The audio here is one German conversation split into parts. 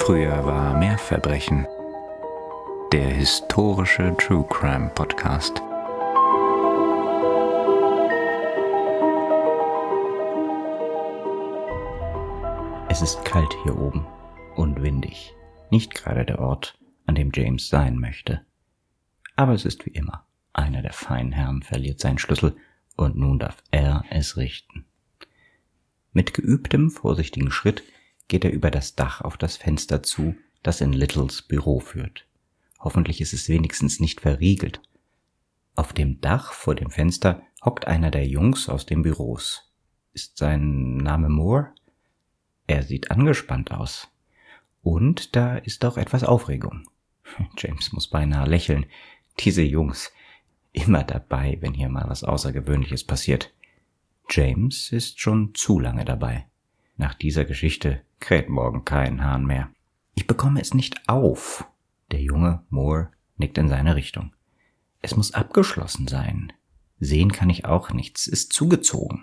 Früher war mehr Verbrechen. Der historische True Crime Podcast. Es ist kalt hier oben und windig. Nicht gerade der Ort, an dem James sein möchte. Aber es ist wie immer. Einer der feinen Herren verliert seinen Schlüssel und nun darf er es richten. Mit geübtem, vorsichtigen Schritt geht er über das Dach auf das Fenster zu, das in Littles Büro führt. Hoffentlich ist es wenigstens nicht verriegelt. Auf dem Dach vor dem Fenster hockt einer der Jungs aus den Büros. Ist sein Name Moore? Er sieht angespannt aus. Und da ist auch etwas Aufregung. James muss beinahe lächeln. Diese Jungs, immer dabei, wenn hier mal was Außergewöhnliches passiert. James ist schon zu lange dabei. Nach dieser Geschichte kräht morgen kein Hahn mehr. Ich bekomme es nicht auf. Der junge Moore nickt in seine Richtung. Es muss abgeschlossen sein. Sehen kann ich auch nichts, ist zugezogen.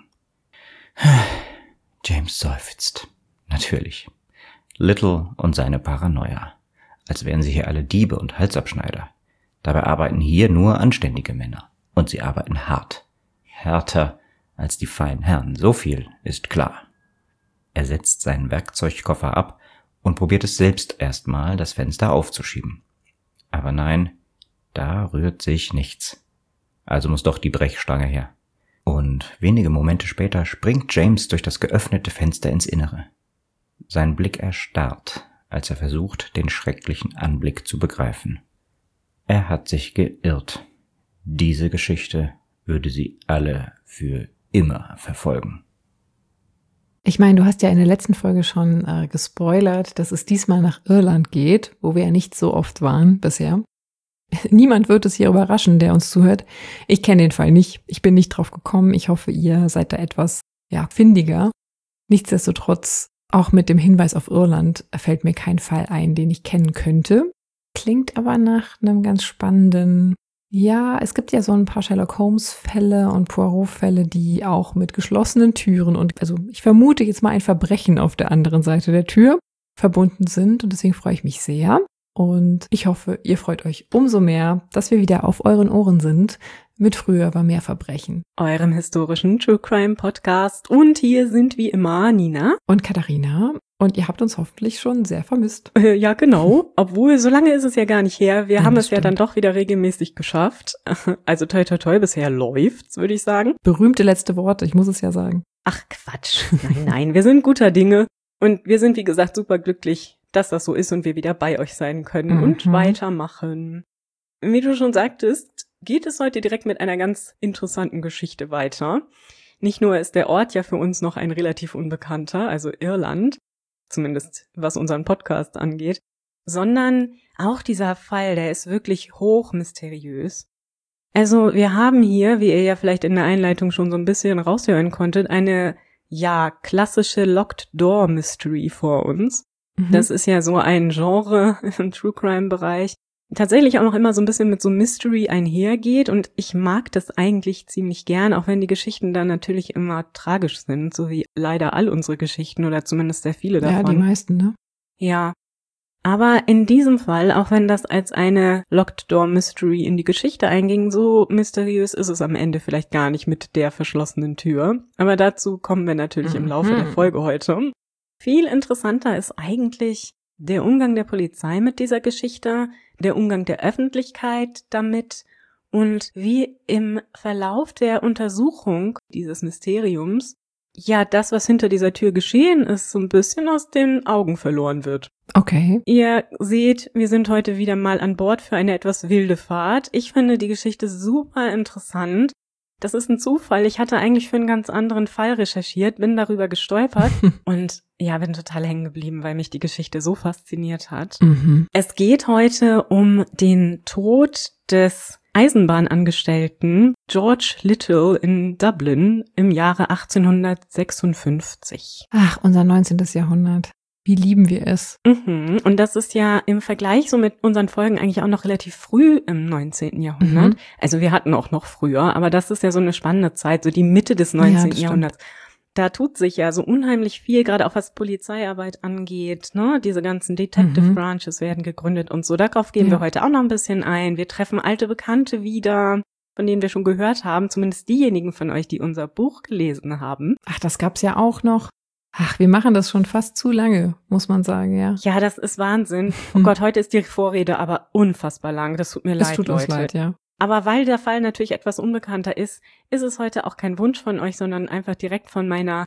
James seufzt. Natürlich. Little und seine Paranoia. Als wären sie hier alle Diebe und Halsabschneider. Dabei arbeiten hier nur anständige Männer. Und sie arbeiten hart. Härter als die feinen Herren, so viel ist klar. Er setzt seinen Werkzeugkoffer ab und probiert es selbst erstmal, das Fenster aufzuschieben. Aber nein, da rührt sich nichts. Also muss doch die Brechstange her. Und wenige Momente später springt James durch das geöffnete Fenster ins Innere. Sein Blick erstarrt, als er versucht, den schrecklichen Anblick zu begreifen. Er hat sich geirrt. Diese Geschichte würde sie alle für immer verfolgen. Ich meine, du hast ja in der letzten Folge schon gespoilert, dass es diesmal nach Irland geht, wo wir ja nicht so oft waren bisher. Niemand wird es hier überraschen, der uns zuhört. Ich kenne den Fall nicht. Ich bin nicht drauf gekommen. Ich hoffe, ihr seid da etwas, findiger. Nichtsdestotrotz, auch mit dem Hinweis auf Irland fällt mir kein Fall ein, den ich kennen könnte. Klingt aber nach einem ganz spannenden. Ja, es gibt ja so ein paar Sherlock-Holmes-Fälle und Poirot-Fälle, die auch mit geschlossenen Türen und, also ich vermute jetzt mal ein Verbrechen auf der anderen Seite der Tür verbunden sind und deswegen freue ich mich sehr und ich hoffe, ihr freut euch umso mehr, dass wir wieder auf euren Ohren sind mit Früher war mehr Verbrechen. Eurem historischen True Crime Podcast und hier sind wie immer Nina und Katharina. Und ihr habt uns hoffentlich schon sehr vermisst. Ja, genau. Obwohl, so lange ist es ja gar nicht her. Wir haben es ja dann doch wieder regelmäßig geschafft. Also toi, toi, toi, bisher läuft's, würde ich sagen. Berühmte letzte Worte, ich muss es ja sagen. Ach, Quatsch. Nein, wir sind guter Dinge. Und wir sind, wie gesagt, super glücklich, dass das so ist und wir wieder bei euch sein können und weitermachen. Wie du schon sagtest, geht es heute direkt mit einer ganz interessanten Geschichte weiter. Nicht nur ist der Ort ja für uns noch ein relativ unbekannter, also Irland, zumindest was unseren Podcast angeht, sondern auch dieser Fall, der ist wirklich hoch mysteriös. Also wir haben hier, wie ihr ja vielleicht in der Einleitung schon so ein bisschen raushören konntet, eine, klassische Locked Door Mystery vor uns. Das ist ja so ein Genre im True Crime Bereich, tatsächlich auch noch immer so ein bisschen mit so Mystery einhergeht und ich mag das eigentlich ziemlich gern, auch wenn die Geschichten dann natürlich immer tragisch sind, so wie leider all unsere Geschichten oder zumindest sehr viele davon. Ja, die meisten, ne? Ja, aber in diesem Fall, auch wenn das als eine Locked Door Mystery in die Geschichte einging, so mysteriös ist es am Ende vielleicht gar nicht mit der verschlossenen Tür. Aber dazu kommen wir natürlich im Laufe der Folge heute. Viel interessanter ist eigentlich der Umgang der Polizei mit dieser Geschichte, der Umgang der Öffentlichkeit damit und wie im Verlauf der Untersuchung dieses Mysteriums das, was hinter dieser Tür geschehen ist, so ein bisschen aus den Augen verloren wird. Okay. Ihr seht, wir sind heute wieder mal an Bord für eine etwas wilde Fahrt. Ich finde die Geschichte super interessant. Das ist ein Zufall. Ich hatte eigentlich für einen ganz anderen Fall recherchiert, bin darüber gestolpert und bin total hängen geblieben, weil mich die Geschichte so fasziniert hat. Es geht heute um den Tod des Eisenbahnangestellten George Little in Dublin im Jahre 1856. Ach, unser 19. Jahrhundert. Wie lieben wir es. Und das ist ja im Vergleich so mit unseren Folgen eigentlich auch noch relativ früh im 19. Jahrhundert. Also wir hatten auch noch früher, aber das ist ja so eine spannende Zeit, so die Mitte des 19. Jahrhunderts. da tut sich ja so unheimlich viel, gerade auch was Polizeiarbeit angeht, ne? Diese ganzen Detective Branches werden gegründet und so. Darauf gehen wir heute auch noch ein bisschen ein. Wir treffen alte Bekannte wieder, von denen wir schon gehört haben, zumindest diejenigen von euch, die unser Buch gelesen haben. Ach, das gab's ja auch noch. Ach, wir machen das schon fast zu lange, muss man sagen, ja. Ja, das ist Wahnsinn. Oh Gott, heute ist die Vorrede aber unfassbar lang. Das tut mir leid, Leute. Es tut uns leid, ja. Aber weil der Fall natürlich etwas unbekannter ist, ist es heute auch kein Wunsch von euch, sondern einfach direkt von meiner,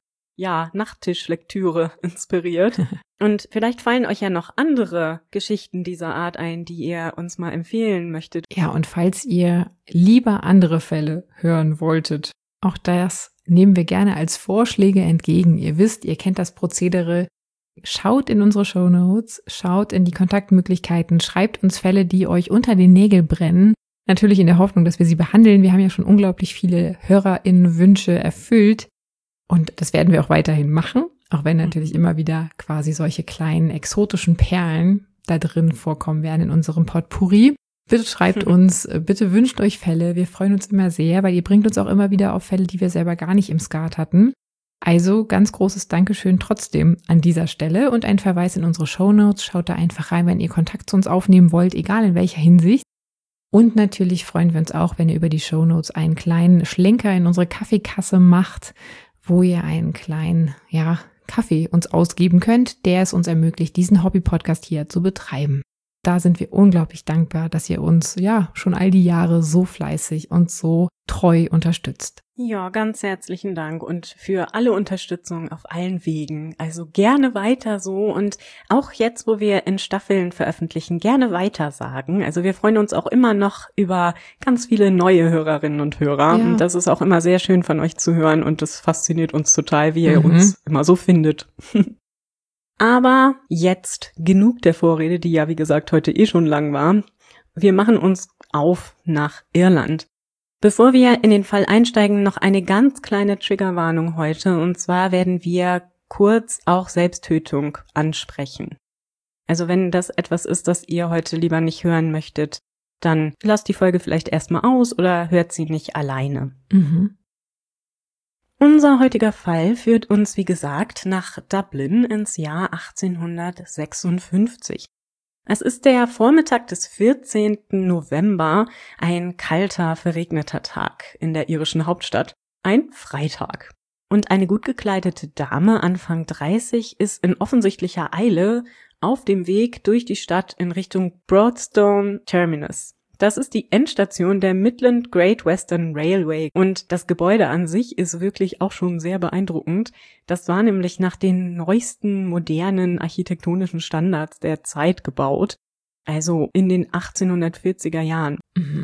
Nachttischlektüre inspiriert. Und vielleicht fallen euch ja noch andere Geschichten dieser Art ein, die ihr uns mal empfehlen möchtet. Ja, und falls ihr lieber andere Fälle hören wolltet, auch das nehmen wir gerne als Vorschläge entgegen. Ihr wisst, ihr kennt das Prozedere. Schaut in unsere Shownotes, schaut in die Kontaktmöglichkeiten, schreibt uns Fälle, die euch unter den Nägeln brennen. Natürlich in der Hoffnung, dass wir sie behandeln. Wir haben ja schon unglaublich viele HörerInnen-Wünsche erfüllt. Und das werden wir auch weiterhin machen, auch wenn natürlich immer wieder quasi solche kleinen exotischen Perlen da drin vorkommen werden in unserem Potpourri. Bitte schreibt uns, bitte wünscht euch Fälle. Wir freuen uns immer sehr, weil ihr bringt uns auch immer wieder auf Fälle, die wir selber gar nicht im Skat hatten. Also ganz großes Dankeschön trotzdem an dieser Stelle und ein Verweis in unsere Shownotes. Schaut da einfach rein, wenn ihr Kontakt zu uns aufnehmen wollt, egal in welcher Hinsicht. Und natürlich freuen wir uns auch, wenn ihr über die Shownotes einen kleinen Schlenker in unsere Kaffeekasse macht, wo ihr einen kleinen, Kaffee uns ausgeben könnt, der es uns ermöglicht, diesen Hobby-Podcast hier zu betreiben. Da sind wir unglaublich dankbar, dass ihr uns schon all die Jahre so fleißig und so treu unterstützt. Ja, ganz herzlichen Dank und für alle Unterstützung auf allen Wegen. Also gerne weiter so und auch jetzt, wo wir in Staffeln veröffentlichen, gerne weiter sagen. Also wir freuen uns auch immer noch über ganz viele neue Hörerinnen und Hörer. Ja. Und das ist auch immer sehr schön von euch zu hören und das fasziniert uns total, wie ihr uns immer so findet. Aber jetzt genug der Vorrede, die ja wie gesagt heute schon lang war. Wir machen uns auf nach Irland. Bevor wir in den Fall einsteigen, noch eine ganz kleine Triggerwarnung heute. Und zwar werden wir kurz auch Selbsttötung ansprechen. Also wenn das etwas ist, das ihr heute lieber nicht hören möchtet, dann lasst die Folge vielleicht erstmal aus oder hört sie nicht alleine. Unser heutiger Fall führt uns, wie gesagt, nach Dublin ins Jahr 1856. Es ist der Vormittag des 14. November, ein kalter, verregneter Tag in der irischen Hauptstadt, ein Freitag. Und eine gut gekleidete Dame, Anfang 30, ist in offensichtlicher Eile auf dem Weg durch die Stadt in Richtung Broadstone Terminus. Das ist die Endstation der Midland Great Western Railway und das Gebäude an sich ist wirklich auch schon sehr beeindruckend. Das war nämlich nach den neuesten modernen architektonischen Standards der Zeit gebaut, also in den 1840er Jahren.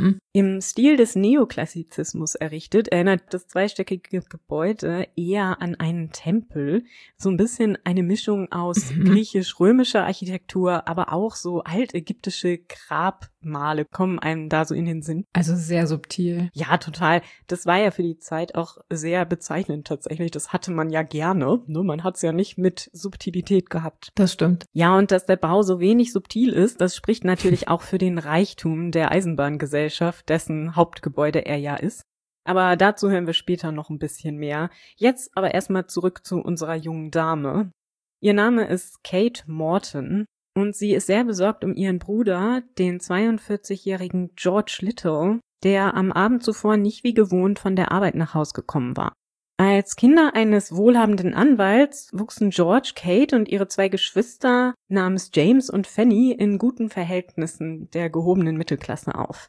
Im Stil des Neoklassizismus errichtet, erinnert das zweistöckige Gebäude eher an einen Tempel. So ein bisschen eine Mischung aus griechisch-römischer Architektur, aber auch so altägyptische Grabmale kommen einem da so in den Sinn. Also sehr subtil. Ja, total. Das war ja für die Zeit auch sehr bezeichnend tatsächlich. Das hatte man ja gerne. Ne? Man hat es ja nicht mit Subtilität gehabt. Das stimmt. Ja, und dass der Bau so wenig subtil ist, das spricht natürlich auch für den Reichtum der Eisenbahngesellschaft, dessen Hauptgebäude er ja ist. Aber dazu hören wir später noch ein bisschen mehr. Jetzt aber erstmal zurück zu unserer jungen Dame. Ihr Name ist Kate Morton und sie ist sehr besorgt um ihren Bruder, den 42-jährigen George Little, der am Abend zuvor nicht wie gewohnt von der Arbeit nach Haus gekommen war. Als Kinder eines wohlhabenden Anwalts wuchsen George, Kate und ihre zwei Geschwister namens James und Fanny in guten Verhältnissen der gehobenen Mittelklasse auf.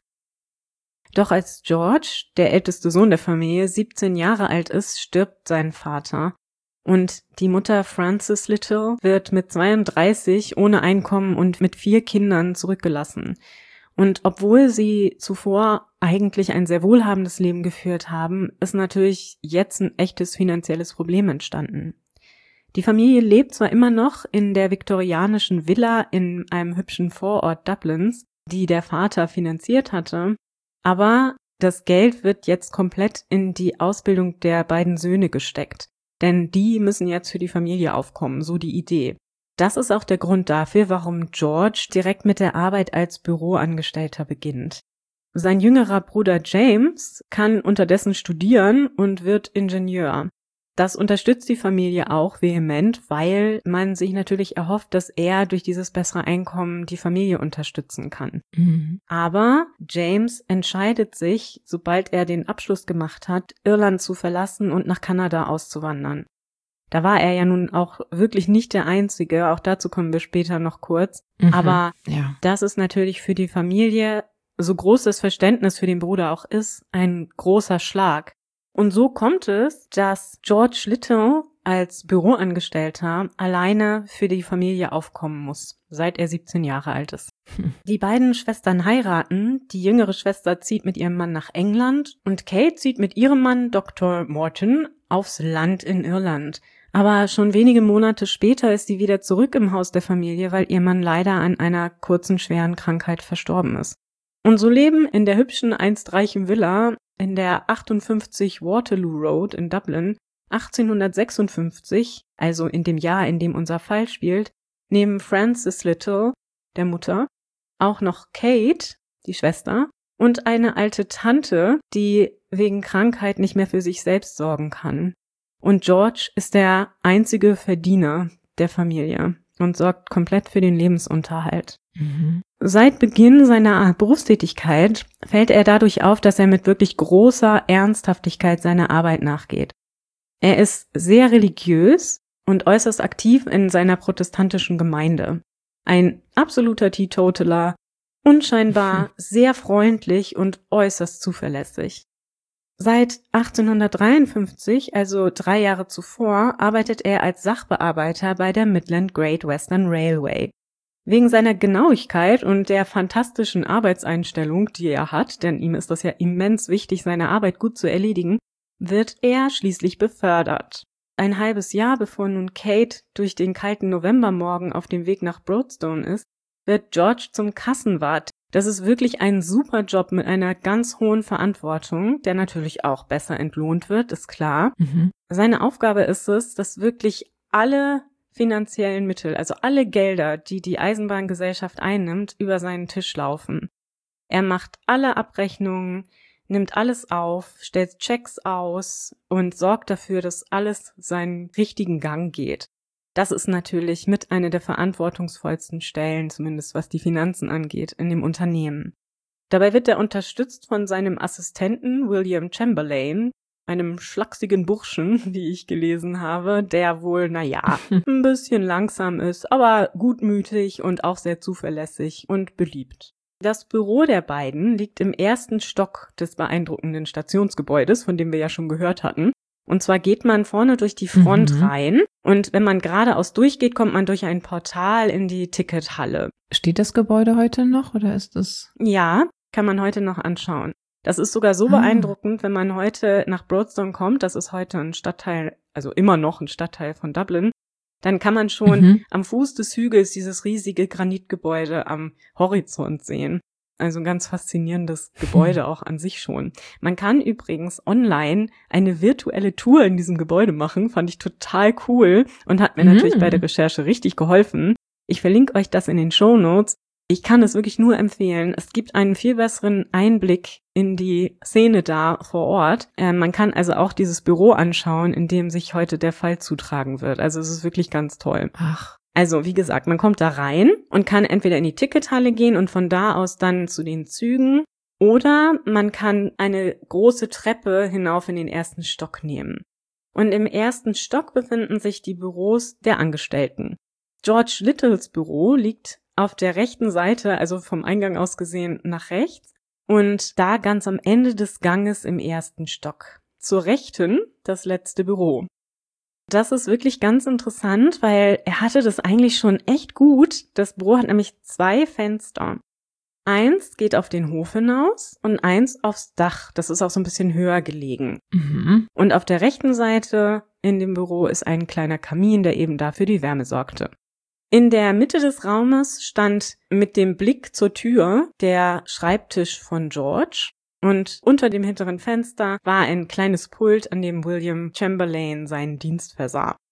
Doch als George, der älteste Sohn der Familie, 17 Jahre alt ist, stirbt sein Vater. Und die Mutter Frances Little wird mit 32 ohne Einkommen und mit 4 Kindern zurückgelassen. Und obwohl sie zuvor eigentlich ein sehr wohlhabendes Leben geführt haben, ist natürlich jetzt ein echtes finanzielles Problem entstanden. Die Familie lebt zwar immer noch in der viktorianischen Villa in einem hübschen Vorort Dublins, die der Vater finanziert hatte, aber das Geld wird jetzt komplett in die Ausbildung der beiden Söhne gesteckt, denn die müssen jetzt für die Familie aufkommen, so die Idee. Das ist auch der Grund dafür, warum George direkt mit der Arbeit als Büroangestellter beginnt. Sein jüngerer Bruder James kann unterdessen studieren und wird Ingenieur. Das unterstützt die Familie auch vehement, weil man sich natürlich erhofft, dass er durch dieses bessere Einkommen die Familie unterstützen kann. Mhm. Aber James entscheidet sich, sobald er den Abschluss gemacht hat, Irland zu verlassen und nach Kanada auszuwandern. Da war er ja nun auch wirklich nicht der Einzige, auch dazu kommen wir später noch kurz. Aber das ist natürlich für die Familie, so groß das Verständnis für den Bruder auch ist, ein großer Schlag. Und so kommt es, dass George Little als Büroangestellter alleine für die Familie aufkommen muss, seit er 17 Jahre alt ist. Die beiden Schwestern heiraten, die jüngere Schwester zieht mit ihrem Mann nach England und Kate zieht mit ihrem Mann Dr. Morton aufs Land in Irland. Aber schon wenige Monate später ist sie wieder zurück im Haus der Familie, weil ihr Mann leider an einer kurzen, schweren Krankheit verstorben ist. Und so leben in der hübschen, einst reichen Villa in der 58 Waterloo Road in Dublin 1856, also in dem Jahr, in dem unser Fall spielt, neben Frances Little, der Mutter, auch noch Kate, die Schwester, und eine alte Tante, die wegen Krankheit nicht mehr für sich selbst sorgen kann. Und George ist der einzige Verdiener der Familie und sorgt komplett für den Lebensunterhalt. Mhm. Seit Beginn seiner Berufstätigkeit fällt er dadurch auf, dass er mit wirklich großer Ernsthaftigkeit seiner Arbeit nachgeht. Er ist sehr religiös und äußerst aktiv in seiner protestantischen Gemeinde. Ein absoluter Teetotaler, unscheinbar sehr freundlich und äußerst zuverlässig. Seit 1853, also 3 Jahre zuvor, arbeitet er als Sachbearbeiter bei der Midland Great Western Railway. Wegen seiner Genauigkeit und der fantastischen Arbeitseinstellung, die er hat, denn ihm ist das ja immens wichtig, seine Arbeit gut zu erledigen, wird er schließlich befördert. Ein halbes Jahr bevor nun Kate durch den kalten Novembermorgen auf dem Weg nach Broadstone ist, wird George zum Kassenwart. Das ist wirklich ein super Job mit einer ganz hohen Verantwortung, der natürlich auch besser entlohnt wird, ist klar. Mhm. Seine Aufgabe ist es, dass wirklich alle finanziellen Mittel, also alle Gelder, die die Eisenbahngesellschaft einnimmt, über seinen Tisch laufen. Er macht alle Abrechnungen, nimmt alles auf, stellt Checks aus und sorgt dafür, dass alles seinen richtigen Gang geht. Das ist natürlich mit einer der verantwortungsvollsten Stellen, zumindest was die Finanzen angeht, in dem Unternehmen. Dabei wird er unterstützt von seinem Assistenten William Chamberlain, einem schlachsigen Burschen, wie ich gelesen habe, der wohl, ein bisschen langsam ist, aber gutmütig und auch sehr zuverlässig und beliebt. Das Büro der beiden liegt im 1. Stock des beeindruckenden Stationsgebäudes, von dem wir ja schon gehört hatten. Und zwar geht man vorne durch die Front rein und wenn man geradeaus durchgeht, kommt man durch ein Portal in die Tickethalle. Steht das Gebäude heute noch oder ist es? Ja, kann man heute noch anschauen. Das ist sogar so beeindruckend, wenn man heute nach Broadstone kommt, das ist heute ein Stadtteil, also immer noch ein Stadtteil von Dublin, dann kann man schon am Fuß des Hügels dieses riesige Granitgebäude am Horizont sehen. Also ein ganz faszinierendes Gebäude auch an sich schon. Man kann übrigens online eine virtuelle Tour in diesem Gebäude machen, fand ich total cool und hat mir natürlich bei der Recherche richtig geholfen. Ich verlinke euch das in den Shownotes. Ich kann es wirklich nur empfehlen. Es gibt einen viel besseren Einblick in die Szene da vor Ort. Man kann also auch dieses Büro anschauen, in dem sich heute der Fall zutragen wird. Also es ist wirklich ganz toll. Ach. Also wie gesagt, man kommt da rein und kann entweder in die Tickethalle gehen und von da aus dann zu den Zügen oder man kann eine große Treppe hinauf in den 1. Stock nehmen. Und im 1. Stock befinden sich die Büros der Angestellten. George Littles Büro liegt auf der rechten Seite, also vom Eingang aus gesehen nach rechts und da ganz am Ende des Ganges im 1. Stock. Zur Rechten das letzte Büro. Das ist wirklich ganz interessant, weil er hatte das eigentlich schon echt gut. Das Büro hat nämlich 2 Fenster. Eins geht auf den Hof hinaus und eins aufs Dach. Das ist auch so ein bisschen höher gelegen. Und auf der rechten Seite in dem Büro ist ein kleiner Kamin, der eben dafür die Wärme sorgte. In der Mitte des Raumes stand mit dem Blick zur Tür der Schreibtisch von George. Und unter dem hinteren Fenster war ein kleines Pult, an dem William Chamberlain seinen Dienst versah.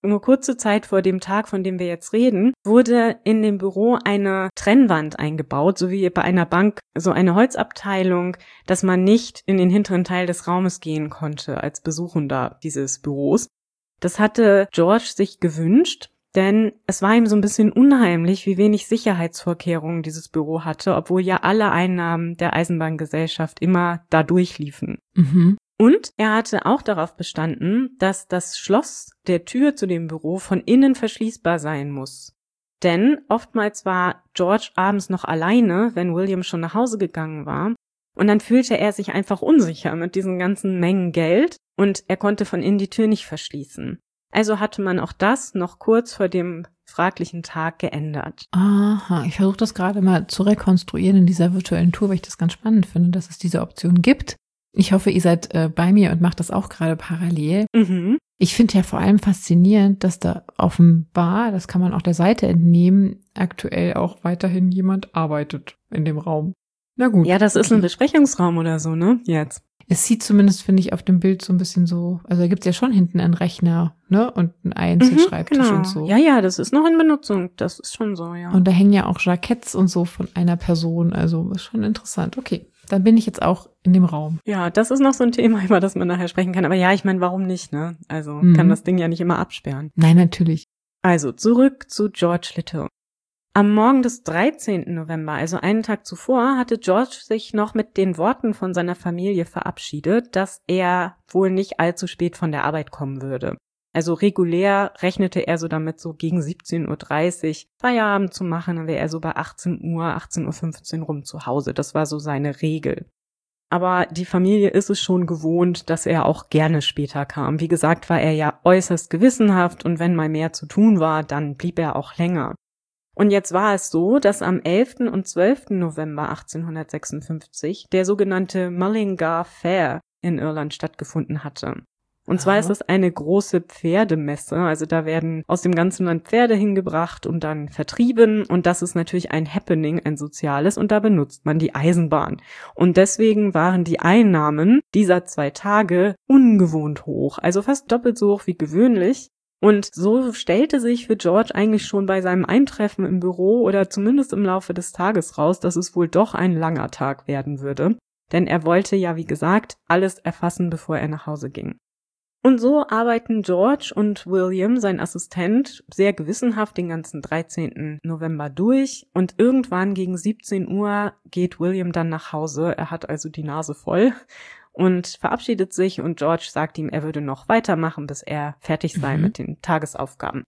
nur kurze Zeit vor dem Tag, von dem wir jetzt reden, wurde in dem Büro eine Trennwand eingebaut, so wie bei einer Bank, so eine Holzabteilung, dass man nicht in den hinteren Teil des Raumes gehen konnte als Besuchender dieses Büros. Das hatte George sich gewünscht, denn es war ihm so ein bisschen unheimlich, wie wenig Sicherheitsvorkehrungen dieses Büro hatte, obwohl ja alle Einnahmen der Eisenbahngesellschaft immer da durchliefen. Mhm. Und er hatte auch darauf bestanden, dass das Schloss der Tür zu dem Büro von innen verschließbar sein muss. Denn oftmals war George abends noch alleine, wenn William schon nach Hause gegangen war. Und dann fühlte er sich einfach unsicher mit diesen ganzen Mengen Geld und er konnte von innen die Tür nicht verschließen. Also hatte man auch das noch kurz vor dem fraglichen Tag geändert. Aha, ich versuche das gerade mal zu rekonstruieren in dieser virtuellen Tour, weil ich das ganz spannend finde, dass es diese Option gibt. Ich hoffe, ihr seid bei mir und macht das auch gerade parallel. Mhm. Ich finde ja vor allem faszinierend, dass da offenbar, das kann man auch der Seite entnehmen, aktuell auch weiterhin jemand arbeitet in dem Raum. Na gut. Ja, das ist ein Besprechungsraum oder so, ne? Jetzt. Es sieht zumindest, finde ich, auf dem Bild so ein bisschen so, also da gibt es ja schon hinten einen Rechner, ne? Und einen Einzelschreibtisch genau. und so. Ja, das ist noch in Benutzung. Das ist schon so, ja. Und da hängen ja auch Jacketts und so von einer Person. Also ist schon interessant. Okay, dann bin ich jetzt auch in dem Raum. Ja, das ist noch so ein Thema, über das man nachher sprechen kann. Aber ja, ich meine, warum nicht, ne? Also kann das Ding ja nicht immer absperren. Nein, natürlich. Also zurück zu George Little. Am Morgen des 13. November, also einen Tag zuvor, hatte George sich noch mit den Worten von seiner Familie verabschiedet, dass er wohl nicht allzu spät von der Arbeit kommen würde. Also regulär rechnete er so damit, so gegen 17:30 Uhr Feierabend zu machen, dann wäre er so bei 18 Uhr, 18:15 Uhr rum zu Hause. Das war so seine Regel. Aber die Familie ist es schon gewohnt, dass er auch gerne später kam. Wie gesagt, war er ja äußerst gewissenhaft und wenn mal mehr zu tun war, dann blieb er auch länger. Und jetzt war es so, dass am 11. und 12. November 1856 der sogenannte Mullingar Fair in Irland stattgefunden hatte. Und zwar ist es eine große Pferdemesse, also da werden aus dem ganzen Land Pferde hingebracht und dann vertrieben und das ist natürlich ein Happening, ein soziales und da benutzt man die Eisenbahn. Und deswegen waren die Einnahmen dieser 2 Tage ungewohnt hoch, also fast doppelt so hoch wie gewöhnlich. Und so stellte sich für George eigentlich schon bei seinem Eintreffen im Büro oder zumindest im Laufe des Tages raus, dass es wohl doch ein langer Tag werden würde. Denn er wollte ja, wie gesagt, alles erfassen, bevor er nach Hause ging. Und so arbeiten George und William, sein Assistent, sehr gewissenhaft den ganzen 13. November durch. Und irgendwann gegen 17 Uhr geht William dann nach Hause. Er hat also die Nase voll. Und verabschiedet sich und George sagt ihm, er würde noch weitermachen, bis er fertig sei mit den Tagesaufgaben.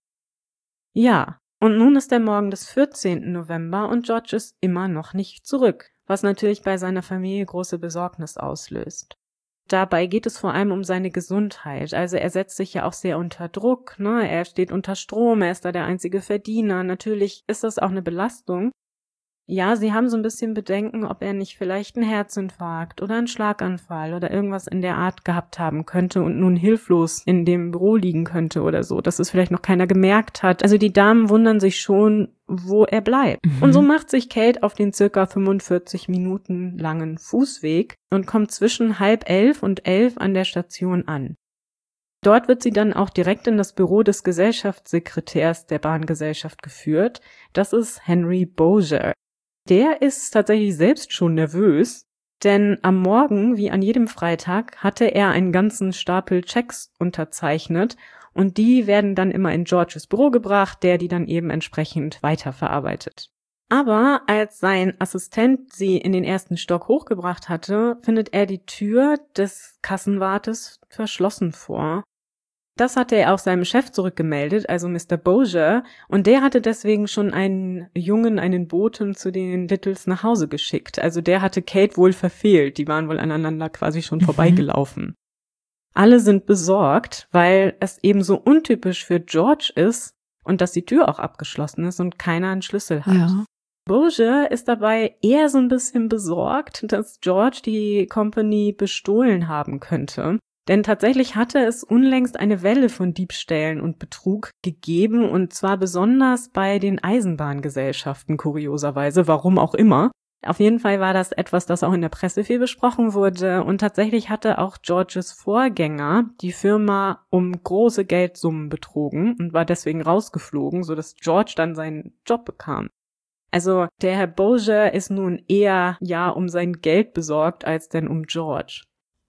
Ja, und nun ist der Morgen des 14. November und George ist immer noch nicht zurück, was natürlich bei seiner Familie große Besorgnis auslöst. Dabei geht es vor allem um seine Gesundheit, also er setzt sich ja auch sehr unter Druck, ne? Er steht unter Strom, er ist da der einzige Verdiener, natürlich ist das auch eine Belastung. Ja, sie haben so ein bisschen Bedenken, ob er nicht vielleicht einen Herzinfarkt oder einen Schlaganfall oder irgendwas in der Art gehabt haben könnte und nun hilflos in dem Büro liegen könnte oder so, dass es vielleicht noch keiner gemerkt hat. Also die Damen wundern sich schon, wo er bleibt. Und so macht sich Kate auf den circa 45 Minuten langen Fußweg und kommt zwischen 10:30 und 11 an der Station an. Dort wird sie dann auch direkt in das Büro des Gesellschaftssekretärs der Bahngesellschaft geführt. Das ist Henry Bowser. Der ist tatsächlich selbst schon nervös, denn am Morgen, wie an jedem Freitag, hatte er einen ganzen Stapel Checks unterzeichnet und die werden dann immer in Georges Büro gebracht, der die dann eben entsprechend weiterverarbeitet. Aber als sein Assistent sie in den ersten Stock hochgebracht hatte, findet er die Tür des Kassenwartes verschlossen vor. Das hatte er auch seinem Chef zurückgemeldet, also Mr. Bowser, und der hatte deswegen schon einen Boten zu den Littles nach Hause geschickt. Also der hatte Kate wohl verfehlt, die waren wohl aneinander quasi schon vorbeigelaufen. Alle sind besorgt, weil es eben so untypisch für George ist und dass die Tür auch abgeschlossen ist und keiner einen Schlüssel hat. Ja. Bowser ist dabei eher so ein bisschen besorgt, dass George die Company bestohlen haben könnte. Denn tatsächlich hatte es unlängst eine Welle von Diebstählen und Betrug gegeben und zwar besonders bei den Eisenbahngesellschaften, kurioserweise, warum auch immer. Auf jeden Fall war das etwas, das auch in der Presse viel besprochen wurde und tatsächlich hatte auch Georges Vorgänger die Firma um große Geldsummen betrogen und war deswegen rausgeflogen, sodass George dann seinen Job bekam. Also der Herr Bowser ist nun eher um sein Geld besorgt als denn um George.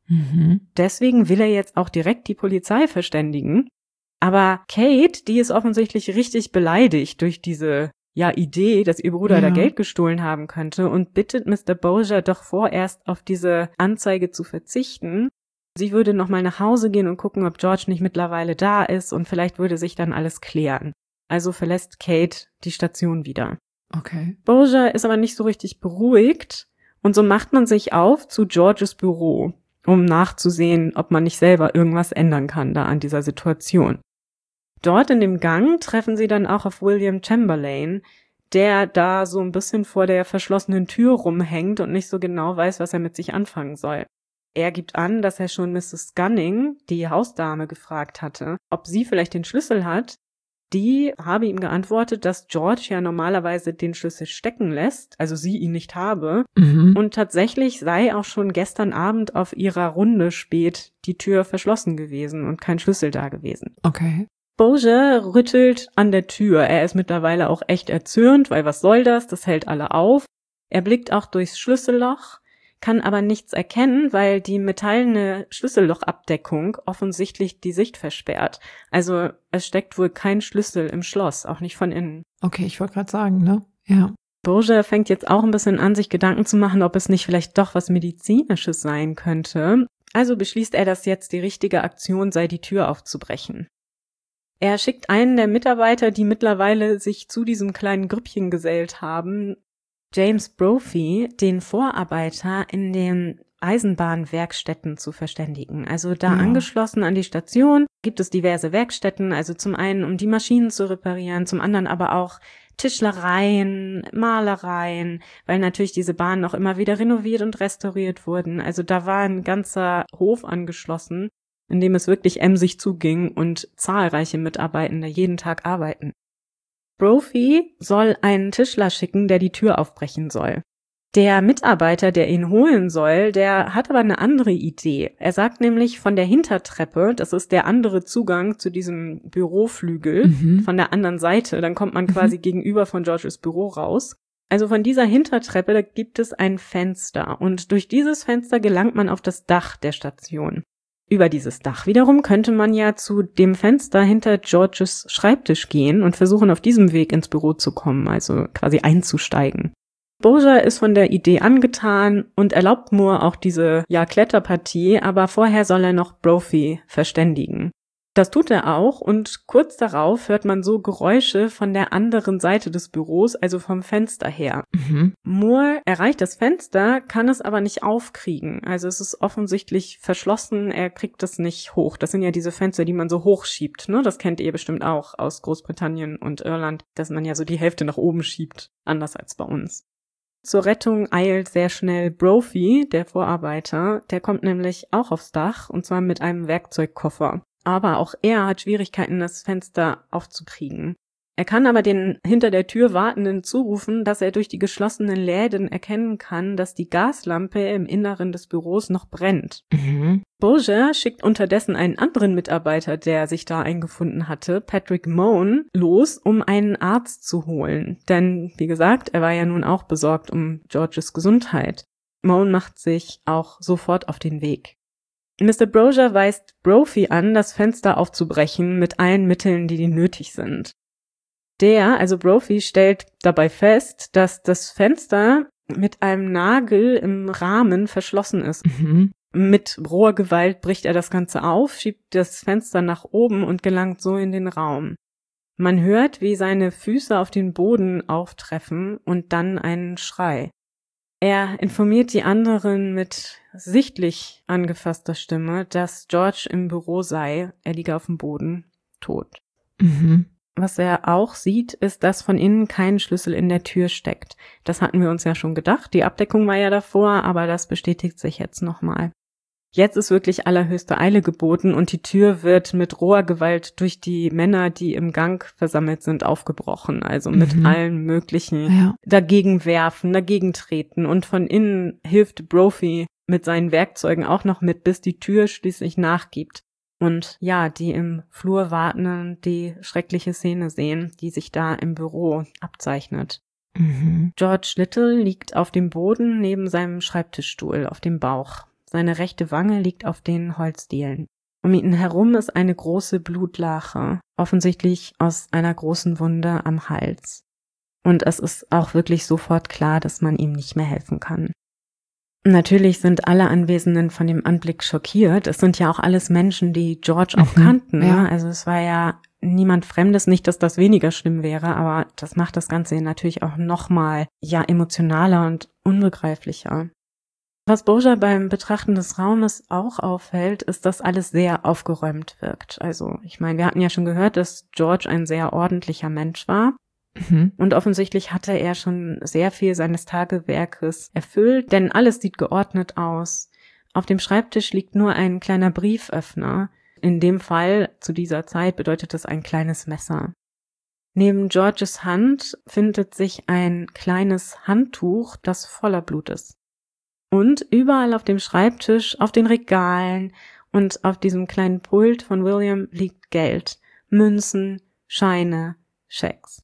Deswegen will er jetzt auch direkt die Polizei verständigen. Aber Kate, die ist offensichtlich richtig beleidigt durch diese Idee, dass ihr Bruder da Geld gestohlen haben könnte und bittet Mr. Bowser doch vorerst auf diese Anzeige zu verzichten. Sie würde nochmal nach Hause gehen und gucken, ob George nicht mittlerweile da ist und vielleicht würde sich dann alles klären. Also verlässt Kate die Station wieder. Okay. Bowser ist aber nicht so richtig beruhigt und so macht man sich auf zu Georges Büro, um nachzusehen, ob man nicht selber irgendwas ändern kann da an dieser Situation. Dort in dem Gang treffen sie dann auch auf William Chamberlain, der da so ein bisschen vor der verschlossenen Tür rumhängt und nicht so genau weiß, was er mit sich anfangen soll. Er gibt an, dass er schon Mrs. Gunning, die Hausdame, gefragt hatte, ob sie vielleicht den Schlüssel hat. Die habe ihm geantwortet, dass George ja normalerweise den Schlüssel stecken lässt, also sie ihn nicht habe. Und tatsächlich sei auch schon gestern Abend auf ihrer Runde spät die Tür verschlossen gewesen und kein Schlüssel da gewesen. Okay. Bowser rüttelt an der Tür. Er ist mittlerweile auch echt erzürnt, weil was soll das? Das hält alle auf. Er blickt auch durchs Schlüsselloch, kann aber nichts erkennen, weil die metallene Schlüssellochabdeckung offensichtlich die Sicht versperrt. Also es steckt wohl kein Schlüssel im Schloss, auch nicht von innen. Okay, ich wollte gerade sagen, ne? Ja. Bowser fängt jetzt auch ein bisschen an, sich Gedanken zu machen, ob es nicht vielleicht doch was Medizinisches sein könnte. Also beschließt er, dass jetzt die richtige Aktion sei, die Tür aufzubrechen. Er schickt einen der Mitarbeiter, die mittlerweile sich zu diesem kleinen Grüppchen gesellt haben, James Brophy, den Vorarbeiter in den Eisenbahnwerkstätten zu verständigen. Also da angeschlossen an die Station gibt es diverse Werkstätten, also zum einen, um die Maschinen zu reparieren, zum anderen aber auch Tischlereien, Malereien, weil natürlich diese Bahnen auch immer wieder renoviert und restauriert wurden. Also da war ein ganzer Hof angeschlossen, in dem es wirklich emsig zuging und zahlreiche Mitarbeitende jeden Tag arbeiten. Brophy soll einen Tischler schicken, der die Tür aufbrechen soll. Der Mitarbeiter, der ihn holen soll, der hat aber eine andere Idee. Er sagt nämlich von der Hintertreppe, das ist der andere Zugang zu diesem Büroflügel, von der anderen Seite, dann kommt man quasi gegenüber von Georges Büro raus. Also von dieser Hintertreppe, da gibt es ein Fenster und durch dieses Fenster gelangt man auf das Dach der Station. Über dieses Dach wiederum könnte man ja zu dem Fenster hinter Georges Schreibtisch gehen und versuchen, auf diesem Weg ins Büro zu kommen, also quasi einzusteigen. Bowser ist von der Idee angetan und erlaubt Moore auch diese Kletterpartie, aber vorher soll er noch Brophy verständigen. Das tut er auch und kurz darauf hört man so Geräusche von der anderen Seite des Büros, also vom Fenster her. Moore erreicht das Fenster, kann es aber nicht aufkriegen. Also es ist offensichtlich verschlossen, er kriegt es nicht hoch. Das sind ja diese Fenster, die man so hochschiebt, ne? Das kennt ihr bestimmt auch aus Großbritannien und Irland, dass man ja so die Hälfte nach oben schiebt, anders als bei uns. Zur Rettung eilt sehr schnell Brophy, der Vorarbeiter. Der kommt nämlich auch aufs Dach und zwar mit einem Werkzeugkoffer. Aber auch er hat Schwierigkeiten, das Fenster aufzukriegen. Er kann aber den hinter der Tür Wartenden zurufen, dass er durch die geschlossenen Läden erkennen kann, dass die Gaslampe im Inneren des Büros noch brennt. Bowser schickt unterdessen einen anderen Mitarbeiter, der sich da eingefunden hatte, Patrick Mohn, los, um einen Arzt zu holen. Denn, wie gesagt, er war ja nun auch besorgt um Georges Gesundheit. Mohn macht sich auch sofort auf den Weg. Mr. Bowser weist Brophy an, das Fenster aufzubrechen mit allen Mitteln, die nötig sind. Also Brophy, stellt dabei fest, dass das Fenster mit einem Nagel im Rahmen verschlossen ist. Mit roher Gewalt bricht er das Ganze auf, schiebt das Fenster nach oben und gelangt so in den Raum. Man hört, wie seine Füße auf den Boden auftreffen und dann einen Schrei. Er informiert die anderen mit sichtlich angefasster Stimme, dass George im Büro sei. Er liege auf dem Boden, tot. Was er auch sieht, ist, dass von innen kein Schlüssel in der Tür steckt. Das hatten wir uns ja schon gedacht. Die Abdeckung war ja davor, aber das bestätigt sich jetzt nochmal. Jetzt ist wirklich allerhöchste Eile geboten und die Tür wird mit roher Gewalt durch die Männer, die im Gang versammelt sind, aufgebrochen. Also mit allen möglichen dagegen werfen, dagegen treten. Und von innen hilft Brophy mit seinen Werkzeugen auch noch mit, bis die Tür schließlich nachgibt. Und ja, die im Flur Wartenden die schreckliche Szene sehen, die sich da im Büro abzeichnet. George Little liegt auf dem Boden neben seinem Schreibtischstuhl auf dem Bauch. Seine rechte Wange liegt auf den Holzdielen. Um ihn herum ist eine große Blutlache, offensichtlich aus einer großen Wunde am Hals. Und es ist auch wirklich sofort klar, dass man ihm nicht mehr helfen kann. Natürlich sind alle Anwesenden von dem Anblick schockiert. Es sind ja auch alles Menschen, die George auch kannten. Ja. Ne? Also es war ja niemand Fremdes, nicht, dass das weniger schlimm wäre, aber das macht das Ganze natürlich auch nochmal emotionaler und unbegreiflicher. Was Boja beim Betrachten des Raumes auch auffällt, ist, dass alles sehr aufgeräumt wirkt. Also ich meine, wir hatten ja schon gehört, dass George ein sehr ordentlicher Mensch war. Und offensichtlich hatte er schon sehr viel seines Tagewerkes erfüllt, denn alles sieht geordnet aus. Auf dem Schreibtisch liegt nur ein kleiner Brieföffner. In dem Fall, zu dieser Zeit, bedeutet es ein kleines Messer. Neben Georges Hand findet sich ein kleines Handtuch, das voller Blut ist. Und überall auf dem Schreibtisch, auf den Regalen und auf diesem kleinen Pult von William liegt Geld, Münzen, Scheine, Schecks.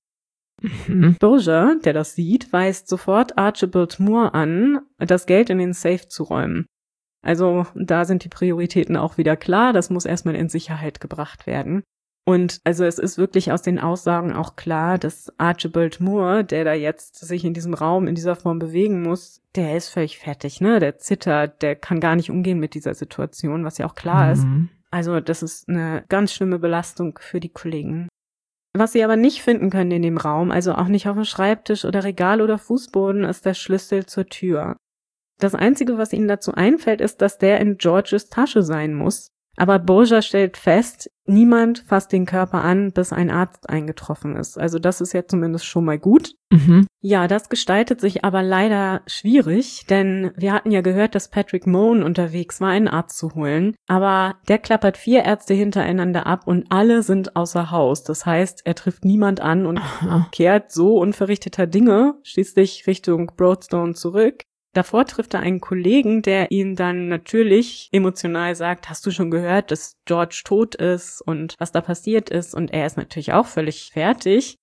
Boja, der das sieht, weist sofort Archibald Moore an, das Geld in den Safe zu räumen. Also da sind die Prioritäten auch wieder klar, das muss erstmal in Sicherheit gebracht werden. Und also es ist wirklich aus den Aussagen auch klar, dass Archibald Moore, der da jetzt sich in diesem Raum in dieser Form bewegen muss, der ist völlig fertig, ne? Der zittert, der kann gar nicht umgehen mit dieser Situation, was ja auch klar ist. Also das ist eine ganz schlimme Belastung für die Kollegen. Was sie aber nicht finden können in dem Raum, also auch nicht auf dem Schreibtisch oder Regal oder Fußboden, ist der Schlüssel zur Tür. Das Einzige, was ihnen dazu einfällt, ist, dass der in Georges Tasche sein muss. Aber Boja stellt fest, niemand fasst den Körper an, bis ein Arzt eingetroffen ist. Also das ist ja zumindest schon mal gut. Ja, das gestaltet sich aber leider schwierig, denn wir hatten ja gehört, dass Patrick Mohn unterwegs war, einen Arzt zu holen. Aber der klappert 4 Ärzte hintereinander ab und alle sind außer Haus. Das heißt, er trifft niemand an und kehrt so unverrichteter Dinge schließlich Richtung Broadstone zurück. Davor trifft er einen Kollegen, der ihn dann natürlich emotional sagt, hast du schon gehört, dass George tot ist und was da passiert ist? Und er ist natürlich auch völlig fertig,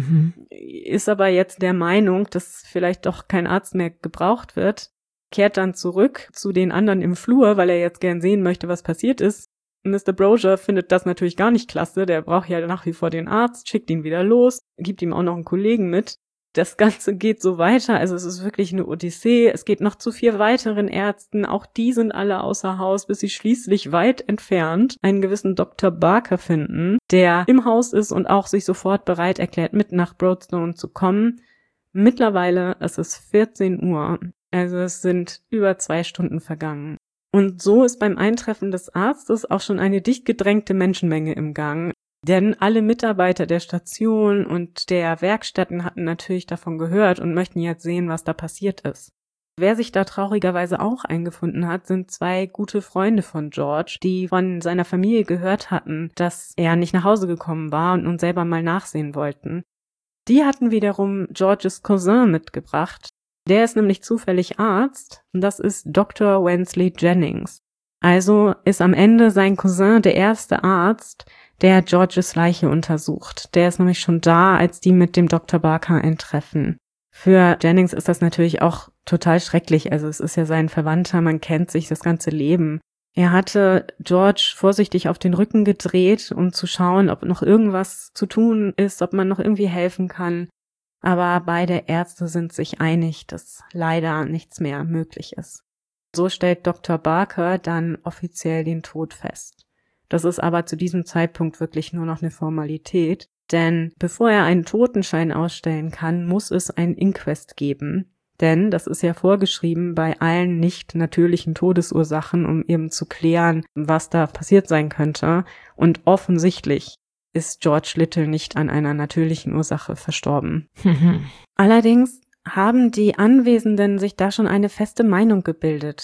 ist aber jetzt der Meinung, dass vielleicht doch kein Arzt mehr gebraucht wird, kehrt dann zurück zu den anderen im Flur, weil er jetzt gern sehen möchte, was passiert ist. Mr. Broja findet das natürlich gar nicht klasse, der braucht ja nach wie vor den Arzt, schickt ihn wieder los, gibt ihm auch noch einen Kollegen mit. Das Ganze geht so weiter, also es ist wirklich eine Odyssee. Es geht noch zu 4 weiteren Ärzten, auch die sind alle außer Haus, bis sie schließlich weit entfernt einen gewissen Dr. Barker finden, der im Haus ist und auch sich sofort bereit erklärt, mit nach Broadstone zu kommen. Mittlerweile ist es 14 Uhr, also es sind über 2 Stunden vergangen. Und so ist beim Eintreffen des Arztes auch schon eine dicht gedrängte Menschenmenge im Gang. Denn alle Mitarbeiter der Station und der Werkstätten hatten natürlich davon gehört und möchten jetzt sehen, was da passiert ist. Wer sich da traurigerweise auch eingefunden hat, sind 2 gute Freunde von George, die von seiner Familie gehört hatten, dass er nicht nach Hause gekommen war und nun selber mal nachsehen wollten. Die hatten wiederum Georges Cousin mitgebracht. Der ist nämlich zufällig Arzt und das ist Dr. Wensley Jennings. Also ist am Ende sein Cousin der erste Arzt, der Georges Leiche untersucht. Der ist nämlich schon da, als die mit dem Dr. Barker eintreffen. Für Jennings ist das natürlich auch total schrecklich. Also es ist ja sein Verwandter, man kennt sich das ganze Leben. Er hatte George vorsichtig auf den Rücken gedreht, um zu schauen, ob noch irgendwas zu tun ist, ob man noch irgendwie helfen kann. Aber beide Ärzte sind sich einig, dass leider nichts mehr möglich ist. So stellt Dr. Barker dann offiziell den Tod fest. Das ist aber zu diesem Zeitpunkt wirklich nur noch eine Formalität, denn bevor er einen Totenschein ausstellen kann, muss es ein Inquest geben, denn das ist ja vorgeschrieben bei allen nicht natürlichen Todesursachen, um eben zu klären, was da passiert sein könnte, und offensichtlich ist George Little nicht an einer natürlichen Ursache verstorben. Allerdings haben die Anwesenden sich da schon eine feste Meinung gebildet.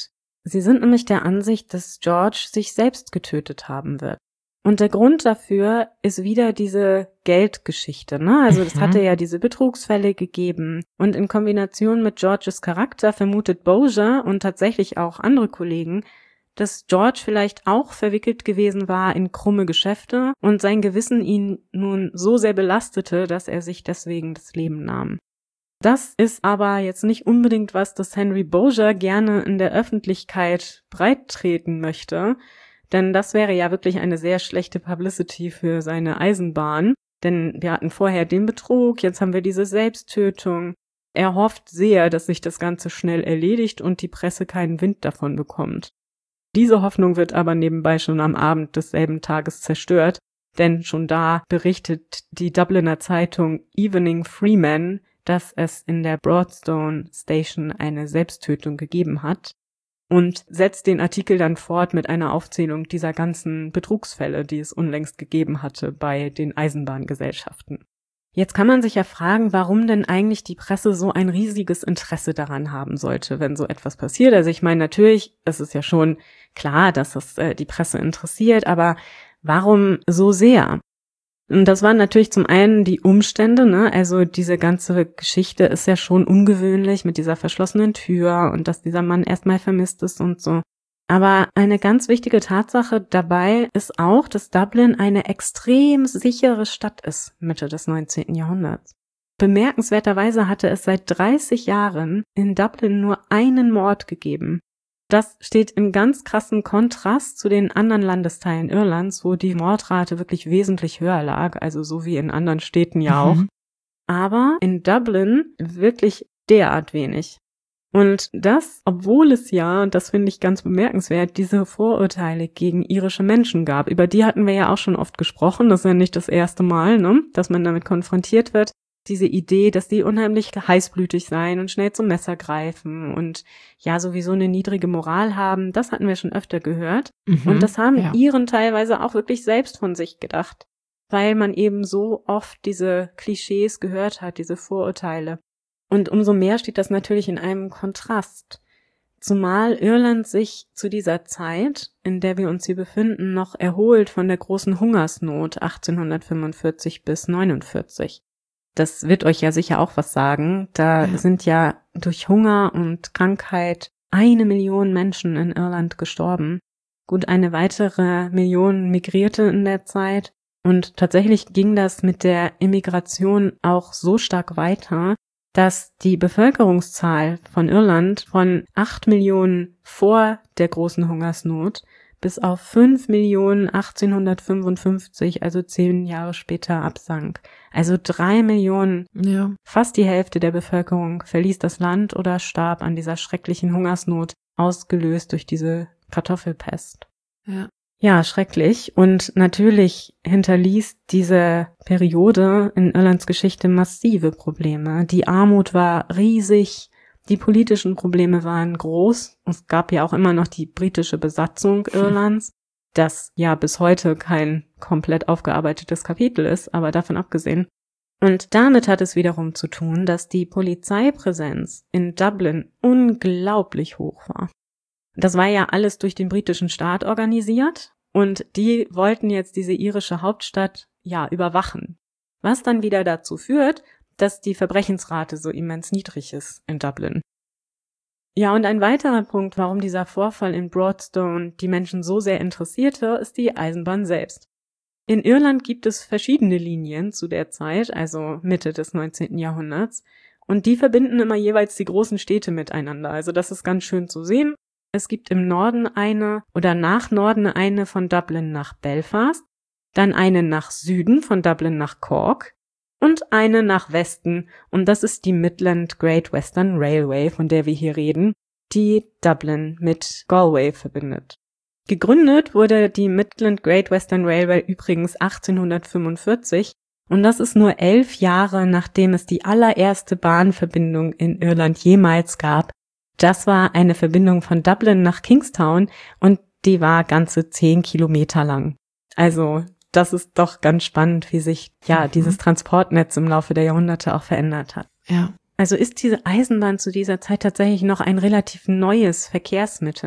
Sie sind nämlich der Ansicht, dass George sich selbst getötet haben wird. Und der Grund dafür ist wieder diese Geldgeschichte, ne? Also es hatte ja diese Betrugsfälle gegeben. Und in Kombination mit Georges Charakter vermutet Bossier und tatsächlich auch andere Kollegen, dass George vielleicht auch verwickelt gewesen war in krumme Geschäfte und sein Gewissen ihn nun so sehr belastete, dass er sich deswegen das Leben nahm. Das ist aber jetzt nicht unbedingt was, das Henry Bossier gerne in der Öffentlichkeit breittreten möchte, denn das wäre ja wirklich eine sehr schlechte Publicity für seine Eisenbahn, denn wir hatten vorher den Betrug, jetzt haben wir diese Selbsttötung. Er hofft sehr, dass sich das Ganze schnell erledigt und die Presse keinen Wind davon bekommt. Diese Hoffnung wird aber nebenbei schon am Abend desselben Tages zerstört, denn schon da berichtet die Dubliner Zeitung Evening Freeman, dass es in der Broadstone Station eine Selbsttötung gegeben hat und setzt den Artikel dann fort mit einer Aufzählung dieser ganzen Betrugsfälle, die es unlängst gegeben hatte bei den Eisenbahngesellschaften. Jetzt kann man sich ja fragen, warum denn eigentlich die Presse so ein riesiges Interesse daran haben sollte, wenn so etwas passiert. Also ich meine, natürlich ist es ja schon klar, dass es die Presse interessiert, aber warum so sehr? Und das waren natürlich zum einen die Umstände, ne? Also diese ganze Geschichte ist ja schon ungewöhnlich mit dieser verschlossenen Tür und dass dieser Mann erstmal vermisst ist und so. Aber eine ganz wichtige Tatsache dabei ist auch, dass Dublin eine extrem sichere Stadt ist, Mitte des 19. Jahrhunderts. Bemerkenswerterweise hatte es seit 30 Jahren in Dublin nur einen Mord gegeben. Das steht in ganz krassem Kontrast zu den anderen Landesteilen Irlands, wo die Mordrate wirklich wesentlich höher lag, also so wie in anderen Städten ja auch. Aber in Dublin wirklich derart wenig. Und das, obwohl es ja, und das finde ich ganz bemerkenswert, diese Vorurteile gegen irische Menschen gab. Über die hatten wir ja auch schon oft gesprochen, das ist ja nicht das erste Mal, ne, dass man damit konfrontiert wird. Diese Idee, dass die unheimlich heißblütig seien und schnell zum Messer greifen und ja sowieso eine niedrige Moral haben, das hatten wir schon öfter gehört. Und das haben Iren teilweise auch wirklich selbst von sich gedacht, weil man eben so oft diese Klischees gehört hat, diese Vorurteile. Und umso mehr steht das natürlich in einem Kontrast. Zumal Irland sich zu dieser Zeit, in der wir uns hier befinden, noch erholt von der großen Hungersnot 1845 bis 49. Das wird euch ja sicher auch was sagen. Da sind ja durch Hunger und Krankheit 1 Million Menschen in Irland gestorben. Gut, eine weitere Million migrierte in der Zeit. Und tatsächlich ging das mit der Immigration auch so stark weiter, dass die Bevölkerungszahl von Irland von 8 Millionen vor der großen Hungersnot bis auf 5 Millionen 1855, also 10 Jahre später, absank. Also 3 Millionen, fast die Hälfte der Bevölkerung verließ das Land oder starb an dieser schrecklichen Hungersnot, ausgelöst durch diese Kartoffelpest. Ja, schrecklich. Und natürlich hinterließ diese Periode in Irlands Geschichte massive Probleme. Die Armut war riesig, die politischen Probleme waren groß. Es gab ja auch immer noch die britische Besatzung Irlands, das ja bis heute kein komplett aufgearbeitetes Kapitel ist, aber davon abgesehen. Und damit hat es wiederum zu tun, dass die Polizeipräsenz in Dublin unglaublich hoch war. Das war ja alles durch den britischen Staat organisiert und die wollten jetzt diese irische Hauptstadt ja überwachen. Was dann wieder dazu führt, dass die Verbrechensrate so immens niedrig ist in Dublin. Ja, und ein weiterer Punkt, warum dieser Vorfall in Broadstone die Menschen so sehr interessierte, ist die Eisenbahn selbst. In Irland gibt es verschiedene Linien zu der Zeit, also Mitte des 19. Jahrhunderts, und die verbinden immer jeweils die großen Städte miteinander. Also das ist ganz schön zu sehen. Es gibt im Norden eine oder nach Norden eine von Dublin nach Belfast, dann eine nach Süden von Dublin nach Cork und eine nach Westen, und das ist die Midland Great Western Railway, von der wir hier reden, die Dublin mit Galway verbindet. Gegründet wurde die Midland Great Western Railway übrigens 1845 und das ist nur 11 Jahre, nachdem es die allererste Bahnverbindung in Irland jemals gab. Das war eine Verbindung von Dublin nach Kingstown und die war ganze 10 Kilometer lang. Also das ist doch ganz spannend, wie sich dieses Transportnetz im Laufe der Jahrhunderte auch verändert hat. Ja. Also ist diese Eisenbahn zu dieser Zeit tatsächlich noch ein relativ neues Verkehrsmittel.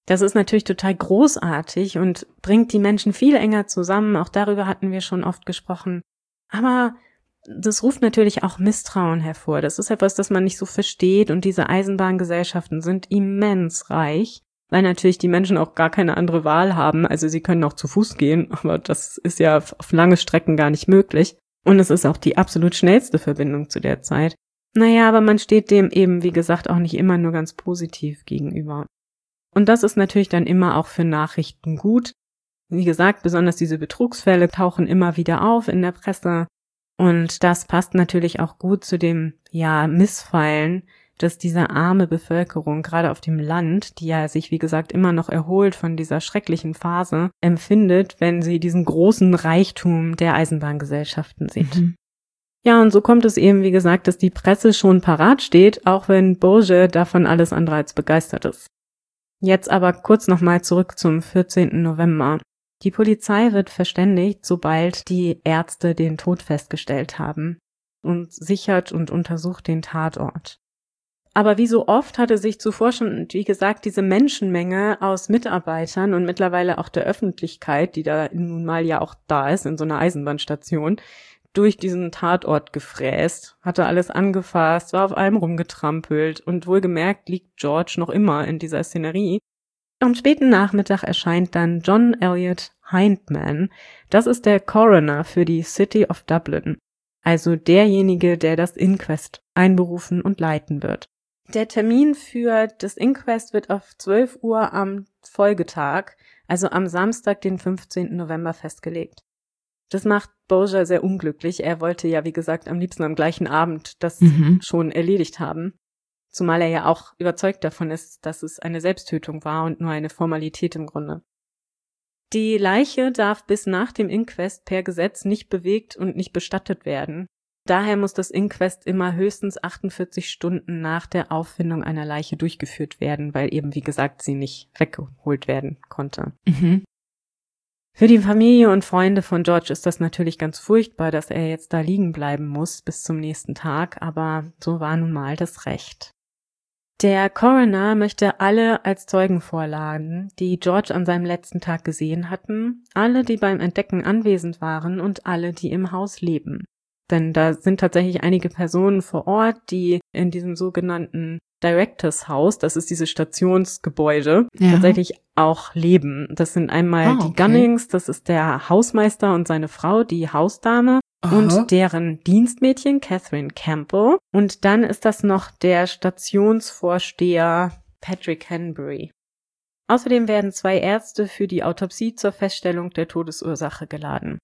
Das ist natürlich total großartig und bringt die Menschen viel enger zusammen. Auch darüber hatten wir schon oft gesprochen. Aber das ruft natürlich auch Misstrauen hervor. Das ist etwas, das man nicht so versteht. Und diese Eisenbahngesellschaften sind immens reich, weil natürlich die Menschen auch gar keine andere Wahl haben. Also sie können auch zu Fuß gehen, aber das ist ja auf lange Strecken gar nicht möglich. Und es ist auch die absolut schnellste Verbindung zu der Zeit. Naja, aber man steht dem eben, wie gesagt, auch nicht immer nur ganz positiv gegenüber. Und das ist natürlich dann immer auch für Nachrichten gut. Wie gesagt, besonders diese Betrugsfälle tauchen immer wieder auf in der Presse. Und das passt natürlich auch gut zu dem, Missfallen, dass diese arme Bevölkerung, gerade auf dem Land, die ja sich, wie gesagt, immer noch erholt von dieser schrecklichen Phase, empfindet, wenn sie diesen großen Reichtum der Eisenbahngesellschaften sieht. Mhm. Ja, und so kommt es eben, wie gesagt, dass die Presse schon parat steht, auch wenn Bourget davon alles andere als begeistert ist. Jetzt aber kurz nochmal zurück zum 14. November. Die Polizei wird verständigt, sobald die Ärzte den Tod festgestellt haben und sichert und untersucht den Tatort. Aber wie so oft hatte sich zuvor schon, wie gesagt, diese Menschenmenge aus Mitarbeitern und mittlerweile auch der Öffentlichkeit, die da nun mal ja auch da ist in so einer Eisenbahnstation, durch diesen Tatort gefräst, hatte alles angefasst, war auf allem rumgetrampelt und wohlgemerkt liegt George noch immer in dieser Szenerie. Am späten Nachmittag erscheint dann John Elliot Hindman. Das ist der Coroner für die City of Dublin, also derjenige, der das Inquest einberufen und leiten wird. Der Termin für das Inquest wird auf 12 Uhr am Folgetag, also am Samstag, den 15. November festgelegt. Das macht Bourget sehr unglücklich. Er wollte ja, wie gesagt, am liebsten am gleichen Abend das schon erledigt haben. Zumal er ja auch überzeugt davon ist, dass es eine Selbsttötung war und nur eine Formalität im Grunde. Die Leiche darf bis nach dem Inquest per Gesetz nicht bewegt und nicht bestattet werden. Daher muss das Inquest immer höchstens 48 Stunden nach der Auffindung einer Leiche durchgeführt werden, weil eben, wie gesagt, sie nicht weggeholt werden konnte. Mhm. Für die Familie und Freunde von George ist das natürlich ganz furchtbar, dass er jetzt da liegen bleiben muss bis zum nächsten Tag, aber so war nun mal das Recht. Der Coroner möchte alle als Zeugen vorladen, die George an seinem letzten Tag gesehen hatten, alle, die beim Entdecken anwesend waren und alle, die im Haus leben. Denn da sind tatsächlich einige Personen vor Ort, die in diesem sogenannten Directors House, das ist dieses Stationsgebäude, tatsächlich auch leben. Das sind einmal die Gunnings, das ist der Hausmeister und seine Frau, die Hausdame, und deren Dienstmädchen Catherine Campbell. Und dann ist das noch der Stationsvorsteher Patrick Henbury. Außerdem werden 2 Ärzte für die Autopsie zur Feststellung der Todesursache geladen.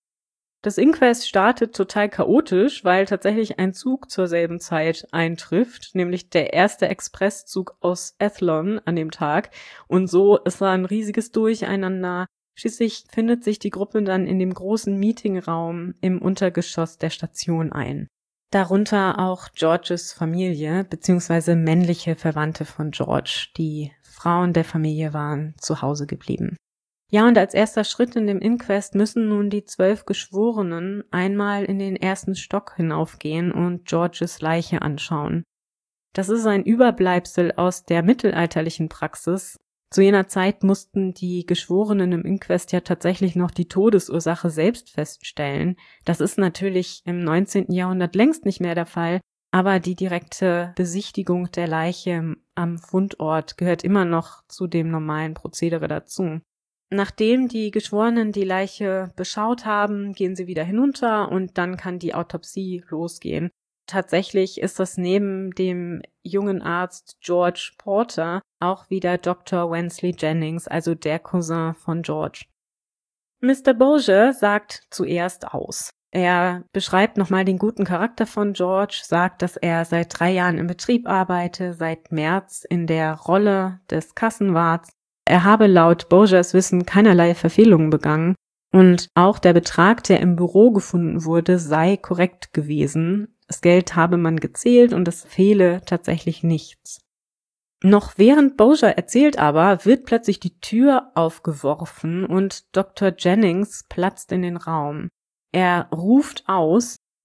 Das Inquest startet total chaotisch, weil tatsächlich ein Zug zur selben Zeit eintrifft, nämlich der erste Expresszug aus Athlone an dem Tag. Und so ist da ein riesiges Durcheinander. Schließlich findet sich die Gruppe dann in dem großen Meetingraum im Untergeschoss der Station ein. Darunter auch Georges Familie bzw. männliche Verwandte von George. Die Frauen der Familie waren zu Hause geblieben. Ja, und als erster Schritt in dem Inquest müssen nun die 12 Geschworenen einmal in den ersten Stock hinaufgehen und Georges Leiche anschauen. Das ist ein Überbleibsel aus der mittelalterlichen Praxis. Zu jener Zeit mussten die Geschworenen im Inquest ja tatsächlich noch die Todesursache selbst feststellen. Das ist natürlich im 19. Jahrhundert längst nicht mehr der Fall, aber die direkte Besichtigung der Leiche am Fundort gehört immer noch zu dem normalen Prozedere dazu. Nachdem die Geschworenen die Leiche beschaut haben, gehen sie wieder hinunter und dann kann die Autopsie losgehen. Tatsächlich ist das neben dem jungen Arzt George Porter auch wieder Dr. Wensley Jennings, also der Cousin von George. Mr. Bourget sagt zuerst aus. Er beschreibt nochmal den guten Charakter von George, sagt, dass er seit 3 Jahren im Betrieb arbeite, seit März in der Rolle des Kassenwarts. Er habe laut Bourgets Wissen keinerlei Verfehlungen begangen und auch der Betrag, der im Büro gefunden wurde, sei korrekt gewesen. Das Geld habe man gezählt und es fehle tatsächlich nichts. Noch während Bourget erzählt aber, wird plötzlich die Tür aufgeworfen und Dr. Jennings platzt in den Raum. Er ruft aus,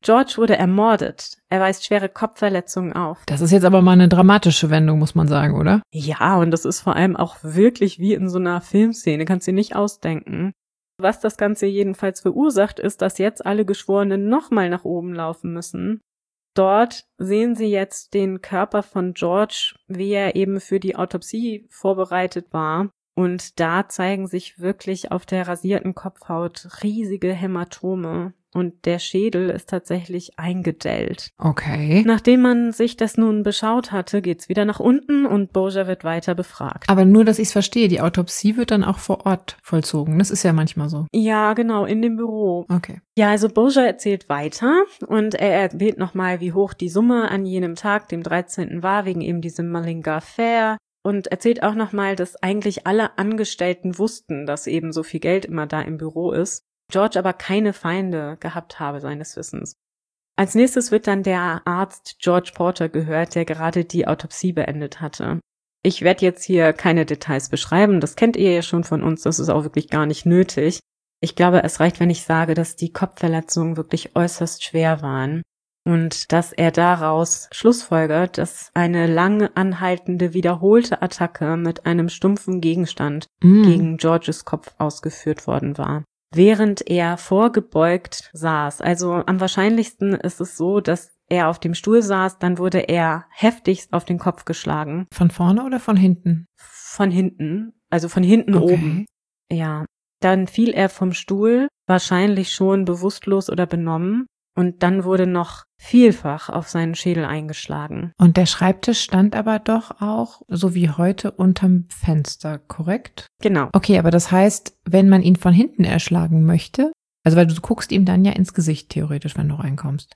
George wurde ermordet. Er weist schwere Kopfverletzungen auf. Das ist jetzt aber mal eine dramatische Wendung, muss man sagen, oder? Ja, und das ist vor allem auch wirklich wie in so einer Filmszene, kannst du dir nicht ausdenken. Was das Ganze jedenfalls verursacht, ist, dass jetzt alle Geschworenen nochmal nach oben laufen müssen. Dort sehen sie jetzt den Körper von George, wie er eben für die Autopsie vorbereitet war. Und da zeigen sich wirklich auf der rasierten Kopfhaut riesige Hämatome. Und der Schädel ist tatsächlich eingedellt. Okay. Nachdem man sich das nun beschaut hatte, geht's wieder nach unten und Bowser wird weiter befragt. Aber nur, dass ich es verstehe, die Autopsie wird dann auch vor Ort vollzogen. Das ist ja manchmal so. Ja, genau, in dem Büro. Okay. Ja, also Bowser erzählt weiter und er erwähnt nochmal, wie hoch die Summe an jenem Tag, dem 13. war, wegen eben diesem Mullingar Fair. Und erzählt auch nochmal, dass eigentlich alle Angestellten wussten, dass eben so viel Geld immer da im Büro ist. George aber keine Feinde gehabt habe, seines Wissens. Als nächstes wird dann der Arzt George Porter gehört, der gerade die Autopsie beendet hatte. Ich werde jetzt hier keine Details beschreiben, das kennt ihr ja schon von uns, das ist auch wirklich gar nicht nötig. Ich glaube, es reicht, wenn ich sage, dass die Kopfverletzungen wirklich äußerst schwer waren und dass er daraus schlussfolgert, dass eine lange anhaltende, wiederholte Attacke mit einem stumpfen Gegenstand gegen Georges Kopf ausgeführt worden war, während er vorgebeugt saß. Also am wahrscheinlichsten ist es so, dass er auf dem Stuhl saß, dann wurde er heftigst auf den Kopf geschlagen. Von vorne oder von hinten? Von hinten, also von hinten oben. Ja, dann fiel er vom Stuhl, wahrscheinlich schon bewusstlos oder benommen. Und dann wurde noch vielfach auf seinen Schädel eingeschlagen. Und der Schreibtisch stand aber doch auch, so wie heute, unterm Fenster, korrekt? Genau. Okay, aber das heißt, wenn man ihn von hinten erschlagen möchte, also weil du guckst ihm dann ja ins Gesicht theoretisch, wenn du reinkommst.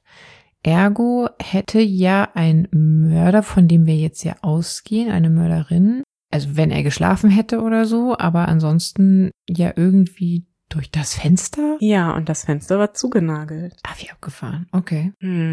Ergo hätte ja ein Mörder, von dem wir jetzt ja ausgehen, eine Mörderin, also wenn er geschlafen hätte oder so, aber ansonsten ja irgendwie durch das Fenster? Ja, und das Fenster war zugenagelt. Ah, wie abgefahren. Okay.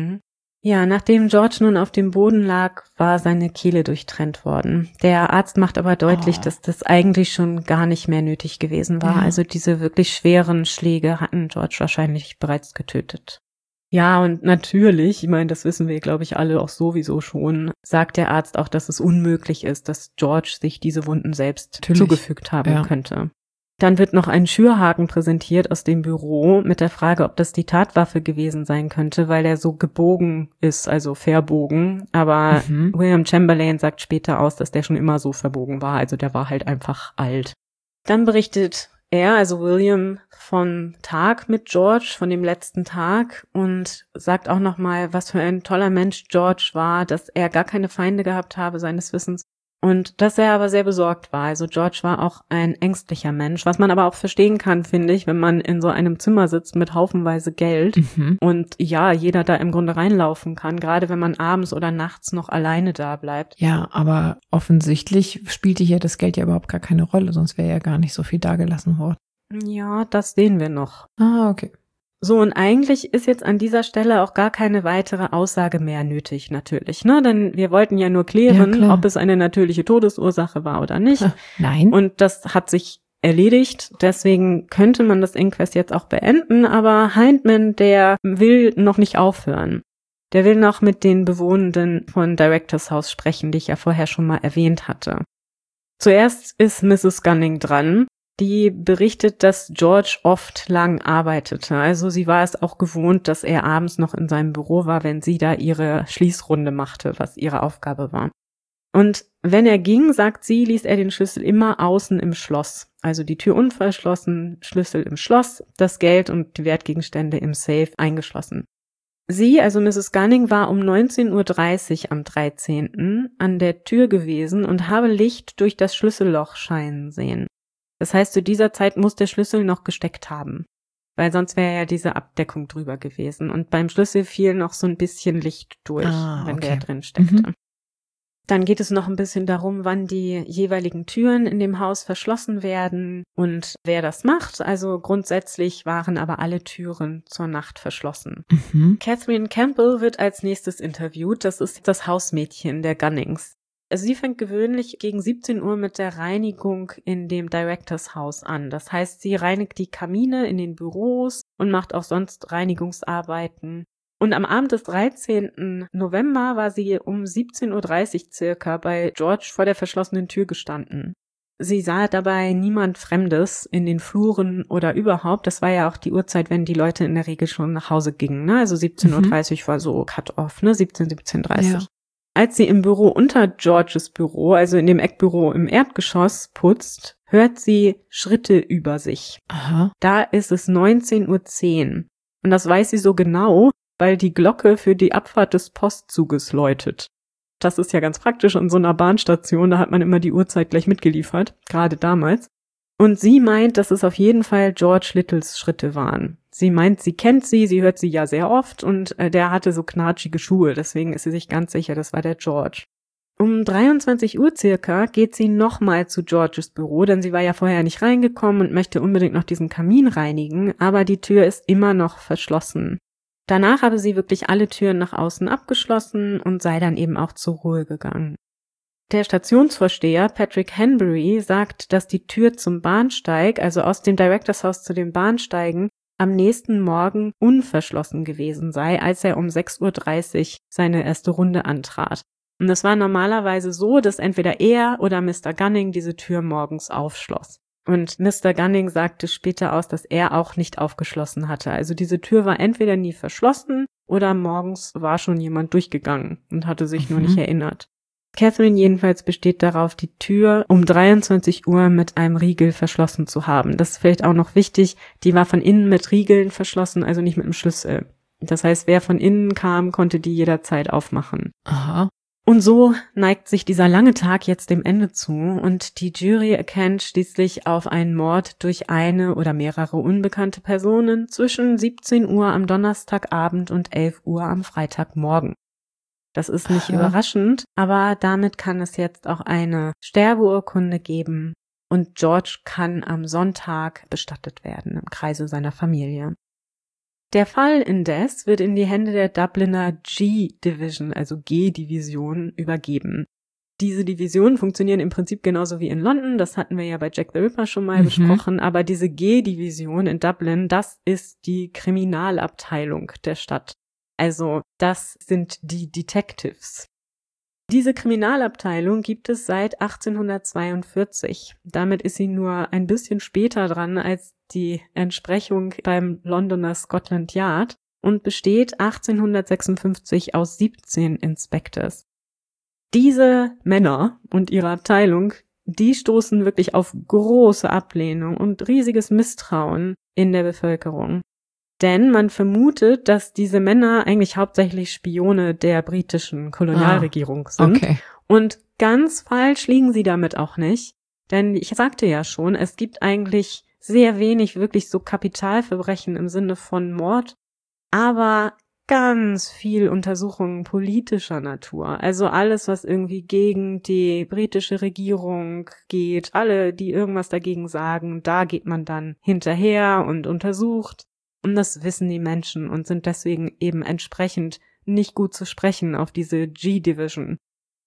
Ja, nachdem George nun auf dem Boden lag, war seine Kehle durchtrennt worden. Der Arzt macht aber deutlich, dass das eigentlich schon gar nicht mehr nötig gewesen war. Ja. Also diese wirklich schweren Schläge hatten George wahrscheinlich bereits getötet. Ja, und natürlich, ich meine, das wissen wir, glaube ich, alle auch sowieso schon, sagt der Arzt auch, dass es unmöglich ist, dass George sich diese Wunden selbst zugefügt haben könnte. Dann wird noch ein Schürhaken präsentiert aus dem Büro mit der Frage, ob das die Tatwaffe gewesen sein könnte, weil er so gebogen ist, also verbogen. Aber William Chamberlain sagt später aus, dass der schon immer so verbogen war, also der war halt einfach alt. Dann berichtet er, also William, vom Tag mit George, von dem letzten Tag und sagt auch nochmal, was für ein toller Mensch George war, dass er gar keine Feinde gehabt habe, seines Wissens. Und dass er aber sehr besorgt war. Also George war auch ein ängstlicher Mensch, was man aber auch verstehen kann, finde ich, wenn man in so einem Zimmer sitzt mit haufenweise Geld und ja, jeder da im Grunde reinlaufen kann, gerade wenn man abends oder nachts noch alleine da bleibt. Ja, aber offensichtlich spielte hier das Geld ja überhaupt gar keine Rolle, sonst wäre ja gar nicht so viel dagelassen worden. Ja, das sehen wir noch. Ah, okay. So, und eigentlich ist jetzt an dieser Stelle auch gar keine weitere Aussage mehr nötig, natürlich, ne? Denn wir wollten ja nur klären, ob es eine natürliche Todesursache war oder nicht. Nein. Und das hat sich erledigt. Deswegen könnte man das Inquest jetzt auch beenden. Aber Hindman, der will noch nicht aufhören. Der will noch mit den Bewohnenden von Directors House sprechen, die ich ja vorher schon mal erwähnt hatte. Zuerst ist Mrs. Gunning dran. Die berichtet, dass George oft lang arbeitete. Also sie war es auch gewohnt, dass er abends noch in seinem Büro war, wenn sie da ihre Schließrunde machte, was ihre Aufgabe war. Und wenn er ging, sagt sie, ließ er den Schlüssel immer außen im Schloss. Also die Tür unverschlossen, Schlüssel im Schloss, das Geld und die Wertgegenstände im Safe eingeschlossen. Sie, also Mrs. Gunning, war um 19:30 Uhr am 13. an der Tür gewesen und habe Licht durch das Schlüsselloch scheinen sehen. Das heißt, zu dieser Zeit muss der Schlüssel noch gesteckt haben, weil sonst wäre ja diese Abdeckung drüber gewesen. Und beim Schlüssel fiel noch so ein bisschen Licht durch, wenn der drin steckte. Dann geht es noch ein bisschen darum, wann die jeweiligen Türen in dem Haus verschlossen werden und wer das macht. Also grundsätzlich waren aber alle Türen zur Nacht verschlossen. Catherine Campbell wird als nächstes interviewt. Das ist das Hausmädchen der Gunnings. Also sie fängt gewöhnlich gegen 17 Uhr mit der Reinigung in dem Directors House an. Das heißt, sie reinigt die Kamine in den Büros und macht auch sonst Reinigungsarbeiten. Und am Abend des 13. November war sie um 17:30 Uhr circa bei George vor der verschlossenen Tür gestanden. Sie sah dabei niemand Fremdes in den Fluren oder überhaupt. Das war ja auch die Uhrzeit, wenn die Leute in der Regel schon nach Hause gingen, ne? Also 17:30 Uhr war so Cut-off, ne? 17:30 Uhr. Ja. Als sie im Büro unter Georges Büro, also in dem Eckbüro im Erdgeschoss, putzt, hört sie Schritte über sich. Aha. Da ist es 19:10 Uhr. Und das weiß sie so genau, weil die Glocke für die Abfahrt des Postzuges läutet. Das ist ja ganz praktisch an so einer Bahnstation, da hat man immer die Uhrzeit gleich mitgeliefert, gerade damals. Und sie meint, dass es auf jeden Fall George Littles Schritte waren. Sie meint, sie kennt sie hört sie ja sehr oft und der hatte so knatschige Schuhe, deswegen ist sie sich ganz sicher, das war der George. Um 23 Uhr circa geht sie nochmal zu Georges Büro, denn sie war ja vorher nicht reingekommen und möchte unbedingt noch diesen Kamin reinigen, aber die Tür ist immer noch verschlossen. Danach habe sie wirklich alle Türen nach außen abgeschlossen und sei dann eben auch zur Ruhe gegangen. Der Stationsvorsteher Patrick Henbury sagt, dass die Tür zum Bahnsteig, also aus dem Directors House zu den Bahnsteigen, am nächsten Morgen unverschlossen gewesen sei, als er um 6:30 Uhr seine erste Runde antrat. Und es war normalerweise so, dass entweder er oder Mr. Gunning diese Tür morgens aufschloss. Und Mr. Gunning sagte später aus, dass er auch nicht aufgeschlossen hatte. Also diese Tür war entweder nie verschlossen oder morgens war schon jemand durchgegangen und hatte sich nur nicht erinnert. Catherine jedenfalls besteht darauf, die Tür um 23 Uhr mit einem Riegel verschlossen zu haben. Das ist vielleicht auch noch wichtig, die war von innen mit Riegeln verschlossen, also nicht mit einem Schlüssel. Das heißt, wer von innen kam, konnte die jederzeit aufmachen. Aha. Und so neigt sich dieser lange Tag jetzt dem Ende zu und die Jury erkennt schließlich auf einen Mord durch eine oder mehrere unbekannte Personen zwischen 17 Uhr am Donnerstagabend und 11 Uhr am Freitagmorgen. Das ist nicht überraschend, aber damit kann es jetzt auch eine Sterbeurkunde geben und George kann am Sonntag bestattet werden im Kreise seiner Familie. Der Fall indes wird in die Hände der Dubliner G-Division, also G-Division, übergeben. Diese Divisionen funktionieren im Prinzip genauso wie in London, das hatten wir ja bei Jack the Ripper schon mal besprochen, aber diese G-Division in Dublin, das ist die Kriminalabteilung der Stadt. Also das sind die Detectives. Diese Kriminalabteilung gibt es seit 1842. Damit ist sie nur ein bisschen später dran als die Entsprechung beim Londoner Scotland Yard und besteht 1856 aus 17 Inspectors. Diese Männer und ihre Abteilung, die stoßen wirklich auf große Ablehnung und riesiges Misstrauen in der Bevölkerung. Denn man vermutet, dass diese Männer eigentlich hauptsächlich Spione der britischen Kolonialregierung sind. Okay. Und ganz falsch liegen sie damit auch nicht. Denn ich sagte ja schon, es gibt eigentlich sehr wenig wirklich so Kapitalverbrechen im Sinne von Mord, aber ganz viel Untersuchungen politischer Natur. Also alles, was irgendwie gegen die britische Regierung geht, alle, die irgendwas dagegen sagen, da geht man dann hinterher und untersucht. Und das wissen die Menschen und sind deswegen eben entsprechend nicht gut zu sprechen auf diese G-Division.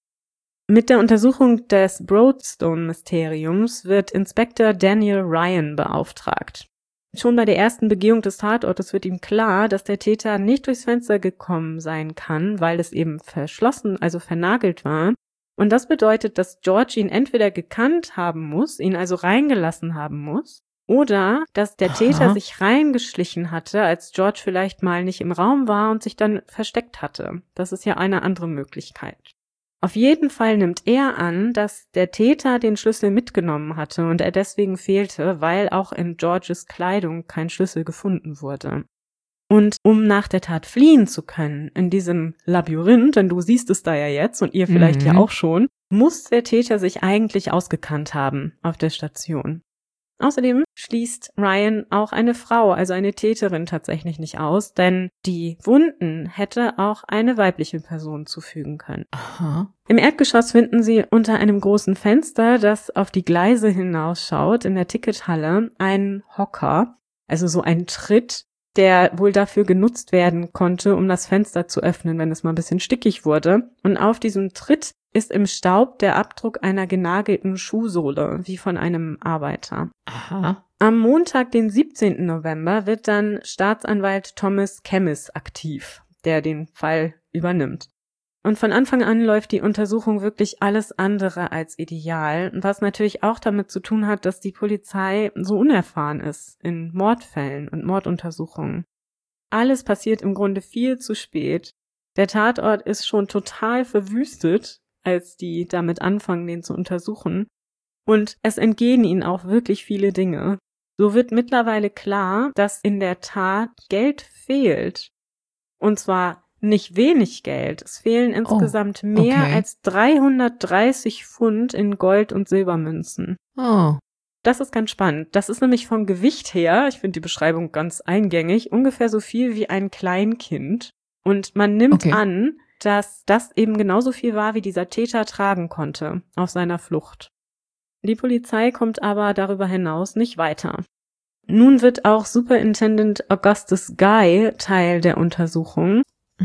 Mit der Untersuchung des Broadstone-Mysteriums wird Inspektor Daniel Ryan beauftragt. Schon bei der ersten Begehung des Tatortes wird ihm klar, dass der Täter nicht durchs Fenster gekommen sein kann, weil es eben verschlossen, also vernagelt war. Und das bedeutet, dass George ihn entweder gekannt haben muss, ihn also reingelassen haben muss, oder dass der Täter sich reingeschlichen hatte, als George vielleicht mal nicht im Raum war und sich dann versteckt hatte. Das ist ja eine andere Möglichkeit. Auf jeden Fall nimmt er an, dass der Täter den Schlüssel mitgenommen hatte und er deswegen fehlte, weil auch in Georges Kleidung kein Schlüssel gefunden wurde. Und um nach der Tat fliehen zu können in diesem Labyrinth, denn du siehst es da ja jetzt und ihr vielleicht ja auch schon, muss der Täter sich eigentlich ausgekannt haben auf der Station. Außerdem schließt Ryan auch eine Frau, also eine Täterin, tatsächlich nicht aus, denn die Wunden hätte auch eine weibliche Person zufügen können. Aha. Im Erdgeschoss finden sie unter einem großen Fenster, das auf die Gleise hinausschaut, in der Tickethalle, einen Hocker, also so ein Tritt, der wohl dafür genutzt werden konnte, um das Fenster zu öffnen, wenn es mal ein bisschen stickig wurde. Und auf diesem Tritt ist im Staub der Abdruck einer genagelten Schuhsohle, wie von einem Arbeiter. Aha. Am Montag, den 17. November, wird dann Staatsanwalt Thomas Kemmis aktiv. der den Fall übernimmt. Und von Anfang an läuft die Untersuchung wirklich alles andere als ideal, was natürlich auch damit zu tun hat, dass die Polizei so unerfahren ist in Mordfällen und Morduntersuchungen. Alles passiert im Grunde viel zu spät. Der Tatort ist schon total verwüstet, als die damit anfangen, den zu untersuchen. Und es entgehen ihnen auch wirklich viele Dinge. So wird mittlerweile klar, dass in der Tat Geld fehlt. Und zwar nicht wenig Geld. Es fehlen insgesamt mehr als 330 Pfund in Gold- und Silbermünzen. Oh. Das ist ganz spannend. Das ist nämlich vom Gewicht her, ich finde die Beschreibung ganz eingängig, ungefähr so viel wie ein Kleinkind. Und man nimmt an, dass das eben genauso viel war, wie dieser Täter tragen konnte auf seiner Flucht. Die Polizei kommt aber darüber hinaus nicht weiter. Nun wird auch Superintendent Augustus Guy Teil der Untersuchung.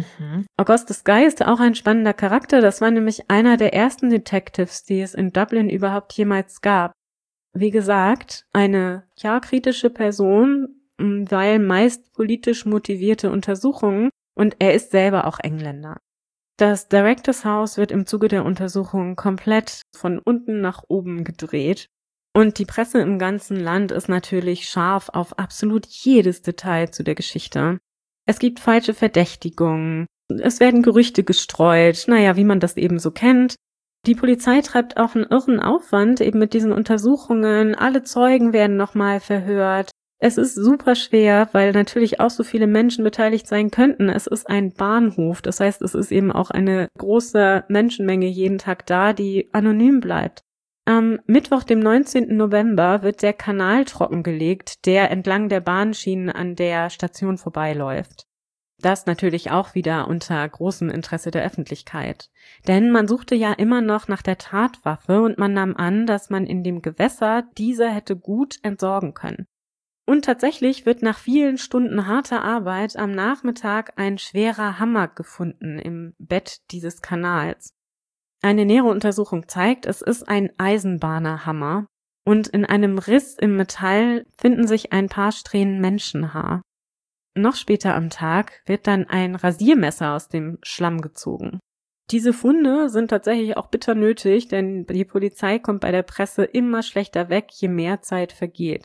Augustus Guy ist auch ein spannender Charakter. Das war nämlich einer der ersten Detectives, die es in Dublin überhaupt jemals gab. Wie gesagt, eine kritische Person, weil meist politisch motivierte Untersuchungen, und er ist selber auch Engländer. Das Directors House wird im Zuge der Untersuchung komplett von unten nach oben gedreht. Und die Presse im ganzen Land ist natürlich scharf auf absolut jedes Detail zu der Geschichte. Es gibt falsche Verdächtigungen, es werden Gerüchte gestreut, wie man das eben so kennt. Die Polizei treibt auch einen irren Aufwand eben mit diesen Untersuchungen, alle Zeugen werden nochmal verhört. Es ist super schwer, weil natürlich auch so viele Menschen beteiligt sein könnten. Es ist ein Bahnhof, das heißt, es ist eben auch eine große Menschenmenge jeden Tag da, die anonym bleibt. Am Mittwoch, dem 19. November, wird der Kanal trockengelegt, der entlang der Bahnschienen an der Station vorbeiläuft. Das natürlich auch wieder unter großem Interesse der Öffentlichkeit. Denn man suchte ja immer noch nach der Tatwaffe und man nahm an, dass man in dem Gewässer diese hätte gut entsorgen können. Und tatsächlich wird nach vielen Stunden harter Arbeit am Nachmittag ein schwerer Hammer gefunden im Bett dieses Kanals. Eine nähere Untersuchung zeigt, es ist ein Eisenbahnerhammer und in einem Riss im Metall finden sich ein paar Strähnen Menschenhaar. Noch später am Tag wird dann ein Rasiermesser aus dem Schlamm gezogen. Diese Funde sind tatsächlich auch bitter nötig, denn die Polizei kommt bei der Presse immer schlechter weg, je mehr Zeit vergeht.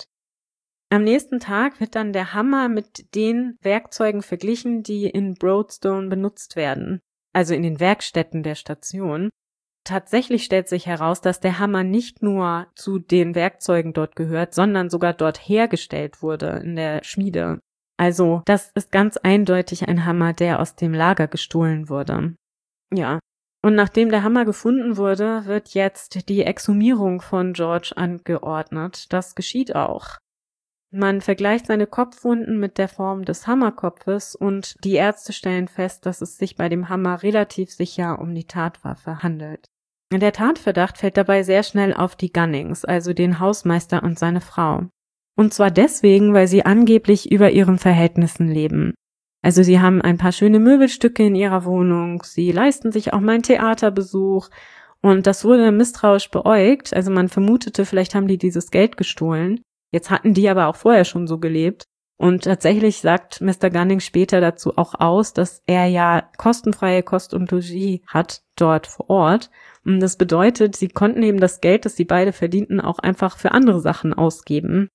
Am nächsten Tag wird dann der Hammer mit den Werkzeugen verglichen, die in Broadstone benutzt werden, also in den Werkstätten der Station. Tatsächlich stellt sich heraus, dass der Hammer nicht nur zu den Werkzeugen dort gehört, sondern sogar dort hergestellt wurde in der Schmiede. Also das ist ganz eindeutig ein Hammer, der aus dem Lager gestohlen wurde. Ja, und nachdem der Hammer gefunden wurde, wird jetzt die Exhumierung von George angeordnet. Das geschieht auch. Man vergleicht seine Kopfwunden mit der Form des Hammerkopfes und die Ärzte stellen fest, dass es sich bei dem Hammer relativ sicher um die Tatwaffe handelt. Der Tatverdacht fällt dabei sehr schnell auf die Gunnings, also den Hausmeister und seine Frau. Und zwar deswegen, weil sie angeblich über ihren Verhältnissen leben. Also sie haben ein paar schöne Möbelstücke in ihrer Wohnung, sie leisten sich auch mal einen Theaterbesuch und das wurde misstrauisch beäugt, also man vermutete, vielleicht haben die dieses Geld gestohlen. Jetzt hatten die aber auch vorher schon so gelebt und tatsächlich sagt Mr. Gunning später dazu auch aus, dass er ja kostenfreie Kost und Logis hat dort vor Ort und das bedeutet, sie konnten eben das Geld, das sie beide verdienten, auch einfach für andere Sachen ausgeben.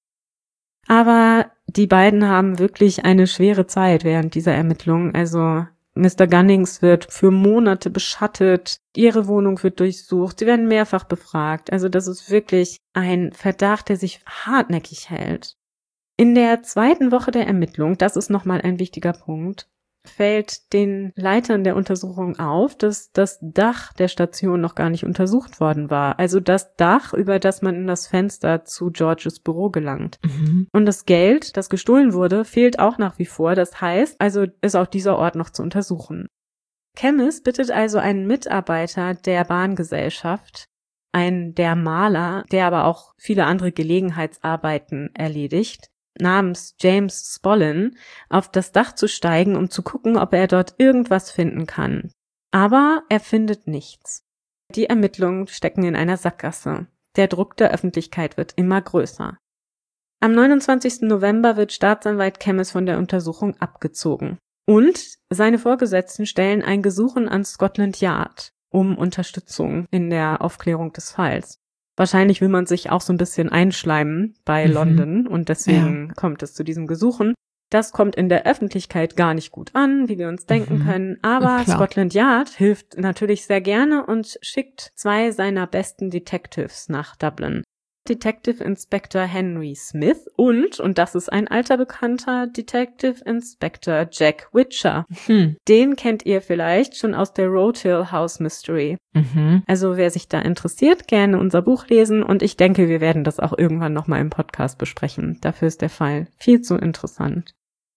Aber die beiden haben wirklich eine schwere Zeit während dieser Ermittlungen. Also Mr. Gunnings wird für Monate beschattet, ihre Wohnung wird durchsucht, sie werden mehrfach befragt. Also das ist wirklich ein Verdacht, der sich hartnäckig hält. In der zweiten Woche der Ermittlung, das ist nochmal ein wichtiger Punkt, fällt den Leitern der Untersuchung auf, dass das Dach der Station noch gar nicht untersucht worden war. Also das Dach, über das man in das Fenster zu Georges Büro gelangt. Und das Geld, das gestohlen wurde, fehlt auch nach wie vor. Das heißt, also ist auch dieser Ort noch zu untersuchen. Kemmis bittet also einen Mitarbeiter der Bahngesellschaft, der Maler, der aber auch viele andere Gelegenheitsarbeiten erledigt, namens James Spollin, auf das Dach zu steigen, um zu gucken, ob er dort irgendwas finden kann. Aber er findet nichts. Die Ermittlungen stecken in einer Sackgasse. Der Druck der Öffentlichkeit wird immer größer. Am 29. November wird Staatsanwalt Kemmis von der Untersuchung abgezogen. Und seine Vorgesetzten stellen ein Gesuch an Scotland Yard um Unterstützung in der Aufklärung des Falls. Wahrscheinlich will man sich auch so ein bisschen einschleimen bei London und deswegen kommt es zu diesem Gesuchen. Das kommt in der Öffentlichkeit gar nicht gut an, wie wir uns denken können, aber Scotland Yard hilft natürlich sehr gerne und schickt 2 seiner besten Detectives nach Dublin. Detective Inspector Henry Smith und das ist ein alter Bekannter, Detective Inspector Jack Witcher. Den kennt ihr vielleicht schon aus der Roadhill House Mystery. Also wer sich da interessiert, gerne unser Buch lesen und ich denke, wir werden das auch irgendwann nochmal im Podcast besprechen. Dafür ist der Fall viel zu interessant.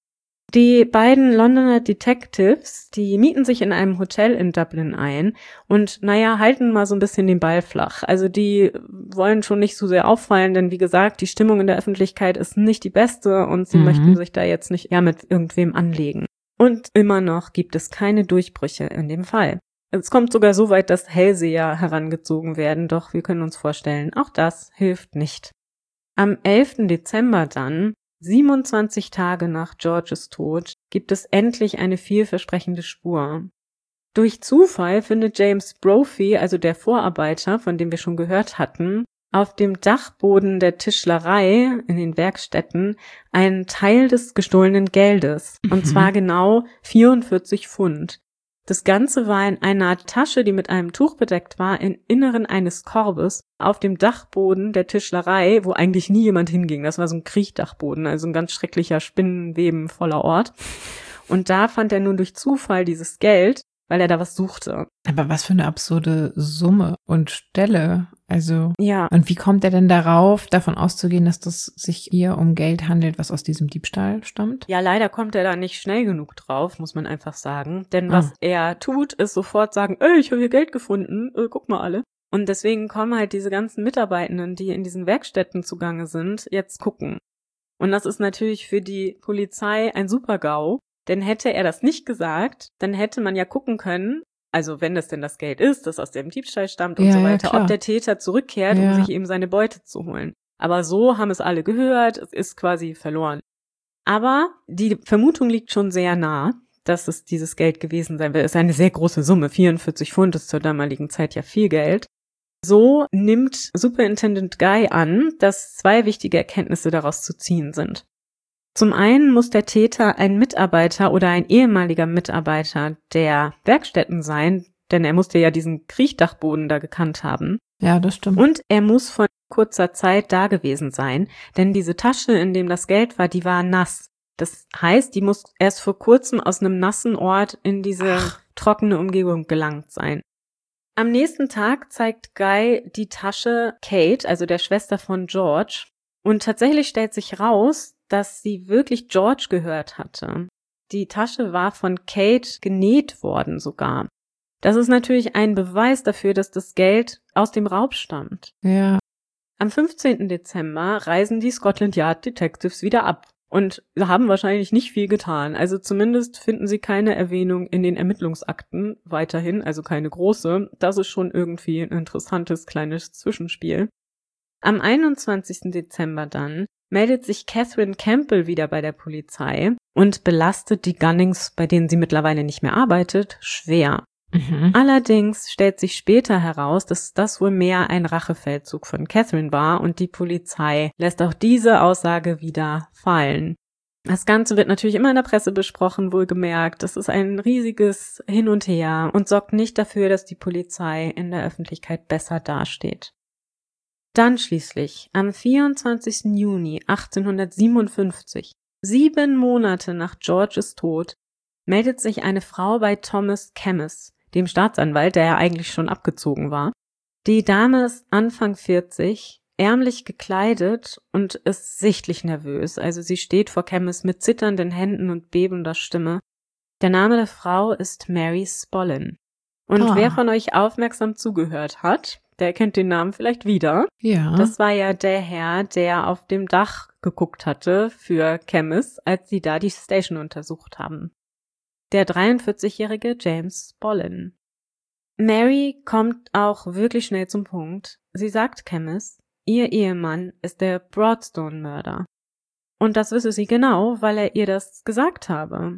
Die beiden Londoner Detectives, die mieten sich in einem Hotel in Dublin ein und, halten mal so ein bisschen den Ball flach. Also die wollen schon nicht so sehr auffallen, denn wie gesagt, die Stimmung in der Öffentlichkeit ist nicht die beste und sie möchten sich da jetzt nicht mit irgendwem anlegen. Und immer noch gibt es keine Durchbrüche in dem Fall. Es kommt sogar so weit, dass Hellseher herangezogen werden, doch wir können uns vorstellen, auch das hilft nicht. Am 11. Dezember dann, 27 Tage nach Georges Tod, gibt es endlich eine vielversprechende Spur. Durch Zufall findet James Brophy, also der Vorarbeiter, von dem wir schon gehört hatten, auf dem Dachboden der Tischlerei in den Werkstätten einen Teil des gestohlenen Geldes, und zwar genau 44 Pfund. Das Ganze war in einer Tasche, die mit einem Tuch bedeckt war, im Inneren eines Korbes auf dem Dachboden der Tischlerei, wo eigentlich nie jemand hinging. Das war so ein Kriechdachboden, also ein ganz schrecklicher Spinnenweben voller Ort. Und da fand er nun durch Zufall dieses Geld, weil er da was suchte. Aber was für eine absurde Summe und Stelle. Also, ja. Und wie kommt er denn darauf, davon auszugehen, dass das sich hier um Geld handelt, was aus diesem Diebstahl stammt? Ja, leider kommt er da nicht schnell genug drauf, muss man einfach sagen. Denn was er tut, ist sofort sagen, ich habe hier Geld gefunden, guck mal alle. Und deswegen kommen halt diese ganzen Mitarbeitenden, die in diesen Werkstätten zugange sind, jetzt gucken. Und das ist natürlich für die Polizei ein Super-GAU. Denn hätte er das nicht gesagt, dann hätte man ja gucken können, also wenn das denn das Geld ist, das aus dem Diebstahl stammt und so weiter, ob der Täter zurückkehrt, um sich eben seine Beute zu holen. Aber so haben es alle gehört, es ist quasi verloren. Aber die Vermutung liegt schon sehr nah, dass es dieses Geld gewesen sein wird. Es ist eine sehr große Summe, 44 Pfund ist zur damaligen Zeit ja viel Geld. So nimmt Superintendent Guy an, dass 2 wichtige Erkenntnisse daraus zu ziehen sind. Zum einen muss der Täter ein Mitarbeiter oder ein ehemaliger Mitarbeiter der Werkstätten sein, denn er musste ja diesen Kriechdachboden da gekannt haben. Ja, das stimmt. Und er muss vor kurzer Zeit da gewesen sein, denn diese Tasche, in dem das Geld war, die war nass. Das heißt, die muss erst vor kurzem aus einem nassen Ort in diese trockene Umgebung gelangt sein. Am nächsten Tag zeigt Guy die Tasche Kate, also der Schwester von George, und tatsächlich stellt sich raus, dass sie wirklich George gehört hatte. Die Tasche war von Kate genäht worden sogar. Das ist natürlich ein Beweis dafür, dass das Geld aus dem Raub stammt. Ja. Am 15. Dezember reisen die Scotland Yard Detectives wieder ab und haben wahrscheinlich nicht viel getan. Also zumindest finden sie keine Erwähnung in den Ermittlungsakten weiterhin, also keine große. Das ist schon irgendwie ein interessantes kleines Zwischenspiel. Am 21. Dezember dann meldet sich Catherine Campbell wieder bei der Polizei und belastet die Gunnings, bei denen sie mittlerweile nicht mehr arbeitet, schwer. Allerdings stellt sich später heraus, dass das wohl mehr ein Rachefeldzug von Catherine war und die Polizei lässt auch diese Aussage wieder fallen. Das Ganze wird natürlich immer in der Presse besprochen, wohlgemerkt. Das ist ein riesiges Hin und Her und sorgt nicht dafür, dass die Polizei in der Öffentlichkeit besser dasteht. Dann schließlich, am 24. Juni 1857, 7 Monate nach Georges Tod, meldet sich eine Frau bei Thomas Kemmis, dem Staatsanwalt, der ja eigentlich schon abgezogen war. Die Dame ist Anfang 40, ärmlich gekleidet und ist sichtlich nervös. Also sie steht vor Kemmis mit zitternden Händen und bebender Stimme. Der Name der Frau ist Mary Spollin. Und wer von euch aufmerksam zugehört hat, der kennt den Namen vielleicht wieder. Ja. Das war ja der Herr, der auf dem Dach geguckt hatte für Kemmis, als sie da die Station untersucht haben. Der 43-jährige James Spollin. Mary kommt auch wirklich schnell zum Punkt. Sie sagt Kemmis, ihr Ehemann ist der Broadstone-Mörder. Und das wisse sie genau, weil er ihr das gesagt habe.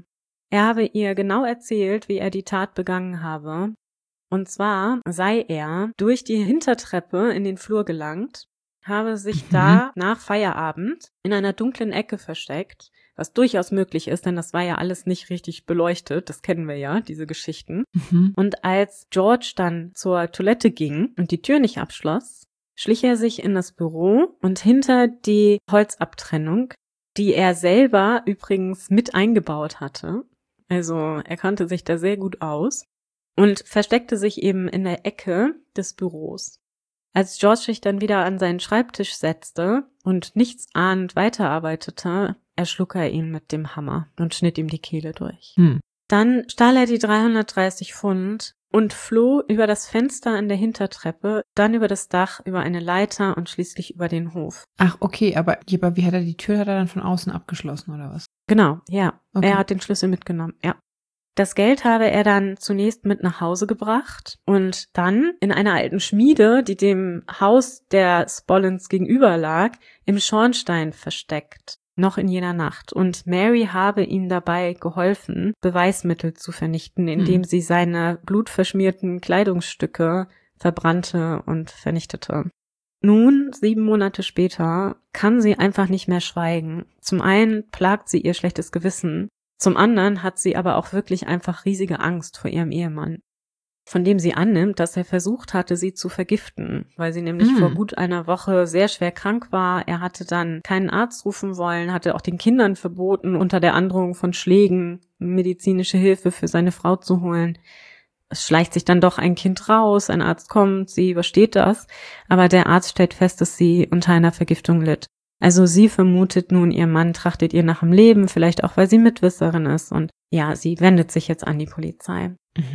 Er habe ihr genau erzählt, wie er die Tat begangen habe. Und zwar sei er durch die Hintertreppe in den Flur gelangt, habe sich da nach Feierabend in einer dunklen Ecke versteckt, was durchaus möglich ist, denn das war ja alles nicht richtig beleuchtet, das kennen wir ja, diese Geschichten. Und als George dann zur Toilette ging und die Tür nicht abschloss, schlich er sich in das Büro und hinter die Holzabtrennung, die er selber übrigens mit eingebaut hatte. Also er kannte sich da sehr gut aus und versteckte sich eben in der Ecke des Büros. Als George sich dann wieder an seinen Schreibtisch setzte und nichtsahnend weiterarbeitete, erschlug er ihn mit dem Hammer und schnitt ihm die Kehle durch. Dann stahl er die 330 Pfund und floh über das Fenster an der Hintertreppe, dann über das Dach, über eine Leiter und schließlich über den Hof. Ach, okay, aber wie hat er die Tür dann von außen abgeschlossen oder was? Genau, ja. Okay. Er hat den Schlüssel mitgenommen, ja. Das Geld habe er dann zunächst mit nach Hause gebracht und dann in einer alten Schmiede, die dem Haus der Spollens gegenüber lag, im Schornstein versteckt, noch in jener Nacht. Und Mary habe ihm dabei geholfen, Beweismittel zu vernichten, indem sie seine blutverschmierten Kleidungsstücke verbrannte und vernichtete. Nun, 7 Monate später, kann sie einfach nicht mehr schweigen. Zum einen plagt sie ihr schlechtes Gewissen, zum anderen hat sie aber auch wirklich einfach riesige Angst vor ihrem Ehemann, von dem sie annimmt, dass er versucht hatte, sie zu vergiften, weil sie nämlich vor gut einer Woche sehr schwer krank war. Er hatte dann keinen Arzt rufen wollen, hatte auch den Kindern verboten, unter der Androhung von Schlägen medizinische Hilfe für seine Frau zu holen. Es schleicht sich dann doch ein Kind raus, ein Arzt kommt, sie übersteht das, aber der Arzt stellt fest, dass sie unter einer Vergiftung litt. Also sie vermutet nun, ihr Mann trachtet ihr nach dem Leben, vielleicht auch, weil sie Mitwisserin ist. Und ja, sie wendet sich jetzt an die Polizei.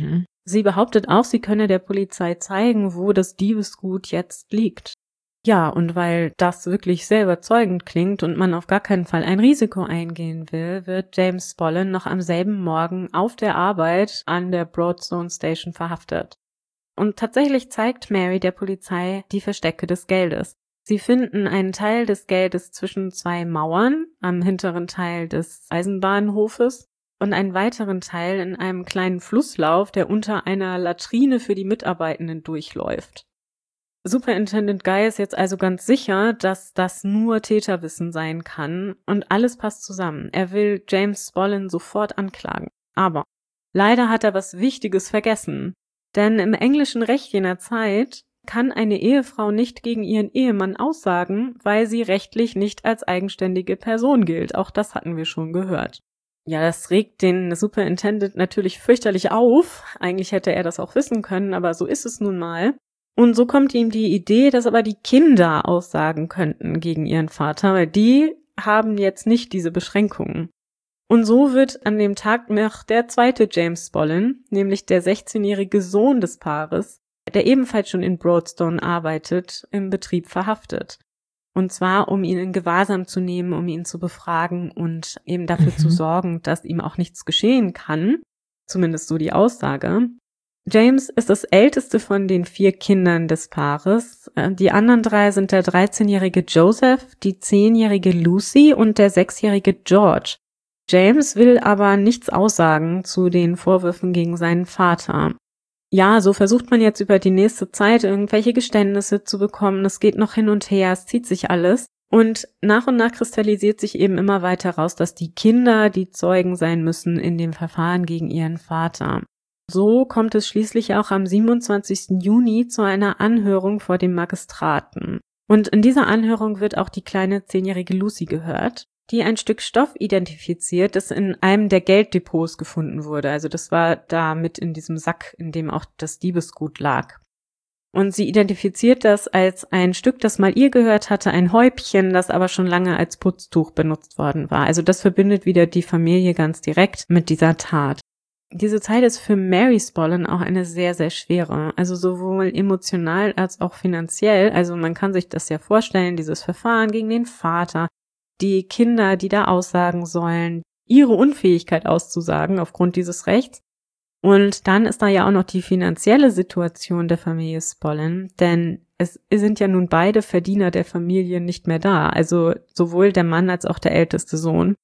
Sie behauptet auch, sie könne der Polizei zeigen, wo das Diebesgut jetzt liegt. Ja, und weil das wirklich sehr überzeugend klingt und man auf gar keinen Fall ein Risiko eingehen will, wird James Spollen noch am selben Morgen auf der Arbeit an der Broadstone Station verhaftet. Und tatsächlich zeigt Mary der Polizei die Verstecke des Geldes. Sie finden einen Teil des Geldes zwischen 2 Mauern am hinteren Teil des Eisenbahnhofes und einen weiteren Teil in einem kleinen Flusslauf, der unter einer Latrine für die Mitarbeitenden durchläuft. Superintendent Guy ist jetzt also ganz sicher, dass das nur Täterwissen sein kann und alles passt zusammen. Er will James Spollen sofort anklagen. Aber leider hat er was Wichtiges vergessen. Denn im englischen Recht jener Zeit kann eine Ehefrau nicht gegen ihren Ehemann aussagen, weil sie rechtlich nicht als eigenständige Person gilt. Auch das hatten wir schon gehört. Ja, das regt den Superintendent natürlich fürchterlich auf. Eigentlich hätte er das auch wissen können, aber so ist es nun mal. Und so kommt ihm die Idee, dass aber die Kinder aussagen könnten gegen ihren Vater, weil die haben jetzt nicht diese Beschränkungen. Und so wird an dem Tag noch der zweite James Spollen, nämlich der 16-jährige Sohn des Paares, der ebenfalls schon in Broadstone arbeitet, im Betrieb verhaftet. Und zwar, um ihn in Gewahrsam zu nehmen, um ihn zu befragen und eben dafür zu sorgen, dass ihm auch nichts geschehen kann. Zumindest so die Aussage. James ist das älteste von den 4 Kindern des Paares. Die anderen 3 sind der 13-jährige Joseph, die 10-jährige Lucy und der 6-jährige George. James will aber nichts aussagen zu den Vorwürfen gegen seinen Vater. Ja, so versucht man jetzt über die nächste Zeit irgendwelche Geständnisse zu bekommen. Es geht noch hin und her, es zieht sich alles. Und nach kristallisiert sich eben immer weiter raus, dass die Kinder die Zeugen sein müssen in dem Verfahren gegen ihren Vater. So kommt es schließlich auch am 27. Juni zu einer Anhörung vor dem Magistraten. Und in dieser Anhörung wird auch die kleine 10-jährige Lucy gehört, die ein Stück Stoff identifiziert, das in einem der Gelddepots gefunden wurde. Also das war da mit in diesem Sack, in dem auch das Diebesgut lag. Und sie identifiziert das als ein Stück, das mal ihr gehört hatte, ein Häubchen, das aber schon lange als Putztuch benutzt worden war. Also das verbindet wieder die Familie ganz direkt mit dieser Tat. Diese Zeit ist für Mary Spollen auch eine sehr, sehr schwere. Also sowohl emotional als auch finanziell. Also man kann sich das ja vorstellen, dieses Verfahren gegen den Vater, die Kinder, die da aussagen sollen, ihre Unfähigkeit auszusagen aufgrund dieses Rechts. Und dann ist da ja auch noch die finanzielle Situation der Familie Spollen, denn es sind ja nun beide Verdiener der Familie nicht mehr da, also sowohl der Mann als auch der älteste Sohn.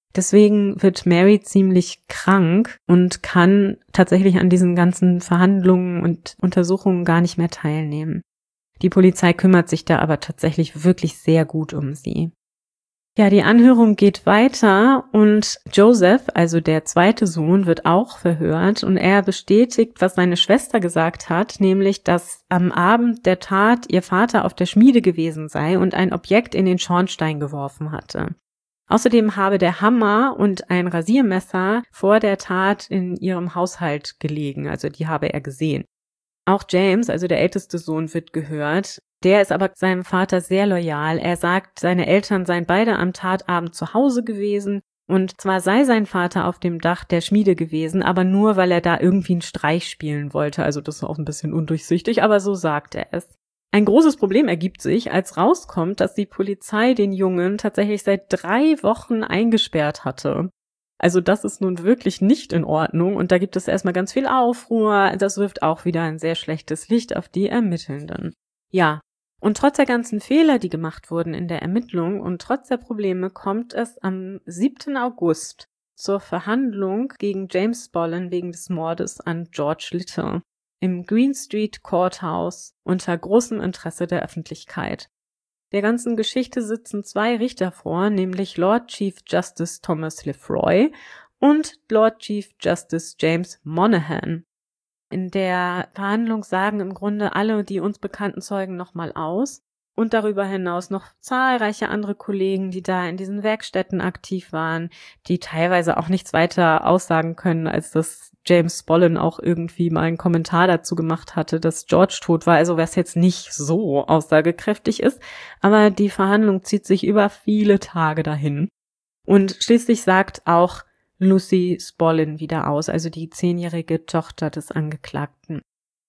Deswegen wird Mary ziemlich krank und kann tatsächlich an diesen ganzen Verhandlungen und Untersuchungen gar nicht mehr teilnehmen. Die Polizei kümmert sich da aber tatsächlich wirklich sehr gut um sie. Ja, die Anhörung geht weiter und Joseph, also der zweite Sohn, wird auch verhört und er bestätigt, was seine Schwester gesagt hat, nämlich, dass am Abend der Tat ihr Vater auf der Schmiede gewesen sei und ein Objekt in den Schornstein geworfen hatte. Außerdem habe der Hammer und ein Rasiermesser vor der Tat in ihrem Haushalt gelegen, also die habe er gesehen. Auch James, also der älteste Sohn, wird gehört. Der ist aber seinem Vater sehr loyal. Er sagt, seine Eltern seien beide am Tatabend zu Hause gewesen und zwar sei sein Vater auf dem Dach der Schmiede gewesen, aber nur, weil er da irgendwie einen Streich spielen wollte. Also das ist auch ein bisschen undurchsichtig, aber so sagt er es. Ein großes Problem ergibt sich, als rauskommt, dass die Polizei den Jungen tatsächlich seit 3 Wochen eingesperrt hatte. Also das ist nun wirklich nicht in Ordnung und da gibt es erstmal ganz viel Aufruhr. Das wirft auch wieder ein sehr schlechtes Licht auf die Ermittelnden. Ja, und trotz der ganzen Fehler, die gemacht wurden in der Ermittlung und trotz der Probleme kommt es am 7. August zur Verhandlung gegen James Spollen wegen des Mordes an George Litter im Green Street Courthouse unter großem Interesse der Öffentlichkeit. Der ganzen Geschichte sitzen 2 Richter vor, nämlich Lord Chief Justice Thomas Lefroy und Lord Chief Justice James Monaghan. In der Verhandlung sagen im Grunde alle die uns bekannten Zeugen nochmal aus und darüber hinaus noch zahlreiche andere Kollegen, die da in diesen Werkstätten aktiv waren, die teilweise auch nichts weiter aussagen können, als dass James Spollen auch irgendwie mal einen Kommentar dazu gemacht hatte, dass George tot war, also was jetzt nicht so aussagekräftig ist, aber die Verhandlung zieht sich über viele Tage dahin. Und schließlich sagt auch Lucy Spollen wieder aus, also die 10-jährige Tochter des Angeklagten.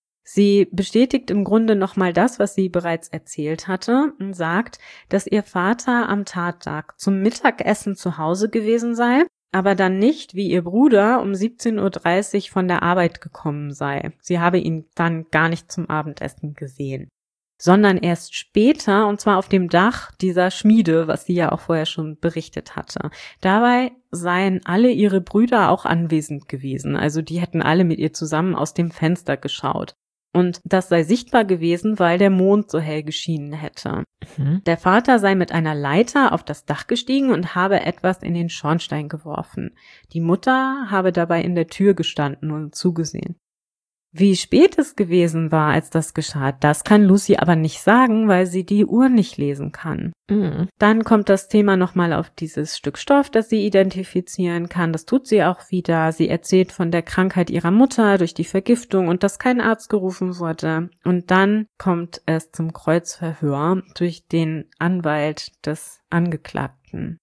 Sie bestätigt im Grunde nochmal das, was sie bereits erzählt hatte und sagt, dass ihr Vater am Tattag zum Mittagessen zu Hause gewesen sei, aber dann nicht, wie ihr Bruder, um 17:30 Uhr von der Arbeit gekommen sei. Sie habe ihn dann gar nicht zum Abendessen gesehen, sondern erst später, und zwar auf dem Dach dieser Schmiede, was sie ja auch vorher schon berichtet hatte. Dabei seien alle ihre Brüder auch anwesend gewesen, also die hätten alle mit ihr zusammen aus dem Fenster geschaut. Und das sei sichtbar gewesen, weil der Mond so hell geschienen hätte. Der Vater sei mit einer Leiter auf das Dach gestiegen und habe etwas in den Schornstein geworfen. Die Mutter habe dabei in der Tür gestanden und zugesehen. Wie spät es gewesen war, als das geschah, das kann Lucy aber nicht sagen, weil sie die Uhr nicht lesen kann. Dann kommt das Thema nochmal auf dieses Stück Stoff, das sie identifizieren kann. Das tut sie auch wieder. Sie erzählt von der Krankheit ihrer Mutter durch die Vergiftung und dass kein Arzt gerufen wurde. Und dann kommt es zum Kreuzverhör durch den Anwalt des Angeklagten.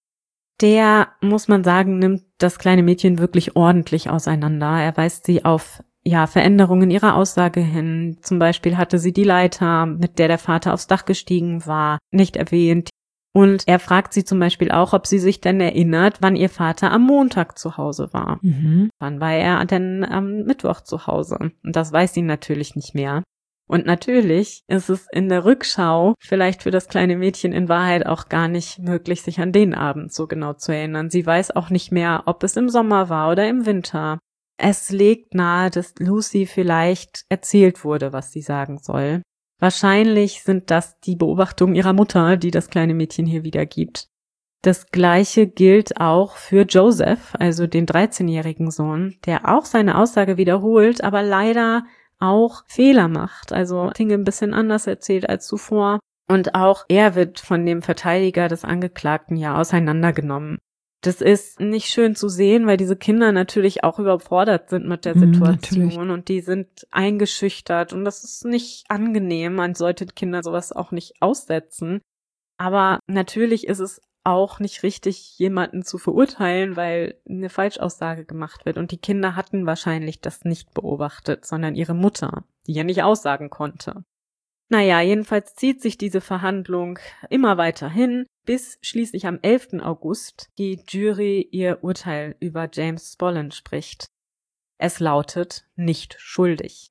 Der, muss man sagen, nimmt das kleine Mädchen wirklich ordentlich auseinander. Er weist sie auf Veränderungen ihrer Aussage hin. Zum Beispiel hatte sie die Leiter, mit der der Vater aufs Dach gestiegen war, nicht erwähnt. Und er fragt sie zum Beispiel auch, ob sie sich denn erinnert, wann ihr Vater am Montag zu Hause war. Wann war er denn am Mittwoch zu Hause? Und das weiß sie natürlich nicht mehr. Und natürlich ist es in der Rückschau vielleicht für das kleine Mädchen in Wahrheit auch gar nicht möglich, sich an den Abend so genau zu erinnern. Sie weiß auch nicht mehr, ob es im Sommer war oder im Winter. Es legt nahe, dass Lucy vielleicht erzählt wurde, was sie sagen soll. Wahrscheinlich sind das die Beobachtungen ihrer Mutter, die das kleine Mädchen hier wiedergibt. Das Gleiche gilt auch für Joseph, also den 13-jährigen Sohn, der auch seine Aussage wiederholt, aber leider auch Fehler macht, also Dinge ein bisschen anders erzählt als zuvor. Und auch er wird von dem Verteidiger des Angeklagten auseinandergenommen. Das ist nicht schön zu sehen, weil diese Kinder natürlich auch überfordert sind mit der Situation und die sind eingeschüchtert und das ist nicht angenehm. Man sollte Kinder sowas auch nicht aussetzen. Aber natürlich ist es auch nicht richtig, jemanden zu verurteilen, weil eine Falschaussage gemacht wird. Und die Kinder hatten wahrscheinlich das nicht beobachtet, sondern ihre Mutter, die ja nicht aussagen konnte. Naja, jedenfalls zieht sich diese Verhandlung immer weiter hin, bis schließlich am 11. August die Jury ihr Urteil über James Spollen spricht. Es lautet nicht schuldig.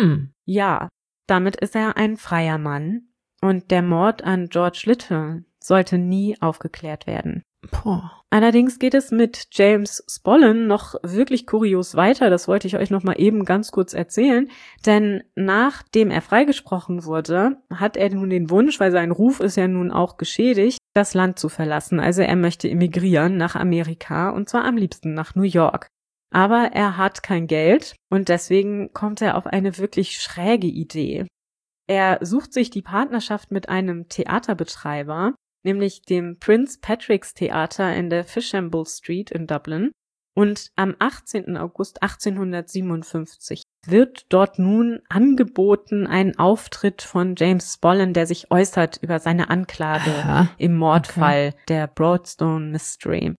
Ja, damit ist er ein freier Mann und der Mord an George Litter sollte nie aufgeklärt werden. Allerdings geht es mit James Spollen noch wirklich kurios weiter. Das wollte ich euch noch mal eben ganz kurz erzählen. Denn nachdem er freigesprochen wurde, hat er nun den Wunsch, weil sein Ruf ist ja nun auch geschädigt, das Land zu verlassen. Also er möchte emigrieren nach Amerika und zwar am liebsten nach New York. Aber er hat kein Geld und deswegen kommt er auf eine wirklich schräge Idee. Er sucht sich die Partnerschaft mit einem Theaterbetreiber, nämlich dem Prince Patrick's Theater in der Fishamble Street in Dublin. Und am 18. August 1857 wird dort nun angeboten ein Auftritt von James Spollen, der sich äußert über seine Anklage im Mordfall der Broadstone Mystery.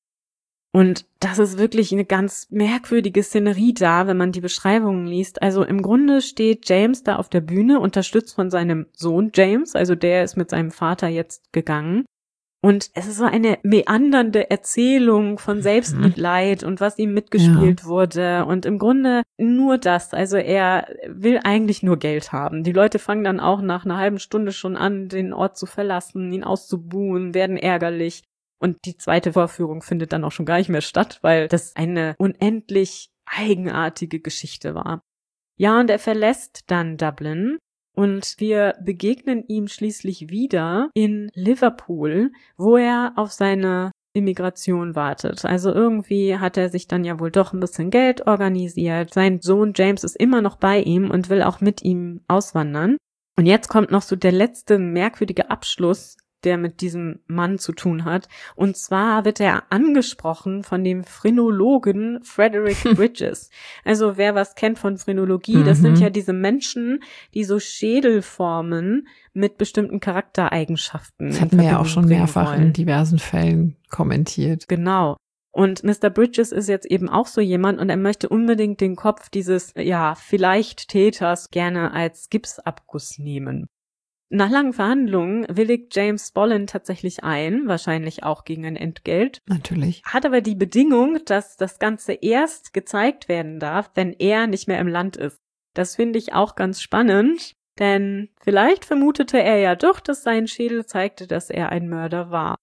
Und das ist wirklich eine ganz merkwürdige Szenerie da, wenn man die Beschreibungen liest. Also im Grunde steht James da auf der Bühne, unterstützt von seinem Sohn James, also der ist mit seinem Vater jetzt gegangen. Und es ist so eine meandernde Erzählung von Selbstmitleid und was ihm mitgespielt wurde. Und im Grunde nur das. Also er will eigentlich nur Geld haben. Die Leute fangen dann auch nach einer halben Stunde schon an, den Ort zu verlassen, ihn auszubuhen, werden ärgerlich. Und die zweite Vorführung findet dann auch schon gar nicht mehr statt, weil das eine unendlich eigenartige Geschichte war. Ja, und er verlässt dann Dublin. Und wir begegnen ihm schließlich wieder in Liverpool, wo er auf seine Immigration wartet. Also irgendwie hat er sich dann ja wohl doch ein bisschen Geld organisiert. Sein Sohn James ist immer noch bei ihm und will auch mit ihm auswandern. Und jetzt kommt noch so der letzte merkwürdige Abschluss, der mit diesem Mann zu tun hat. Und zwar wird er angesprochen von dem Phrenologen Frederick Bridges. Also wer was kennt von Phrenologie, das sind ja diese Menschen, die so Schädel formen mit bestimmten Charaktereigenschaften. Das hatten wir ja auch schon mehrfach in diversen Fällen kommentiert. Genau. Und Mr. Bridges ist jetzt eben auch so jemand und er möchte unbedingt den Kopf dieses, vielleicht Täters gerne als Gipsabguss nehmen. Nach langen Verhandlungen willigt James Spollen tatsächlich ein, wahrscheinlich auch gegen ein Entgelt. Natürlich. Hat aber die Bedingung, dass das Ganze erst gezeigt werden darf, wenn er nicht mehr im Land ist. Das finde ich auch ganz spannend, denn vielleicht vermutete er ja doch, dass sein Schädel zeigte, dass er ein Mörder war.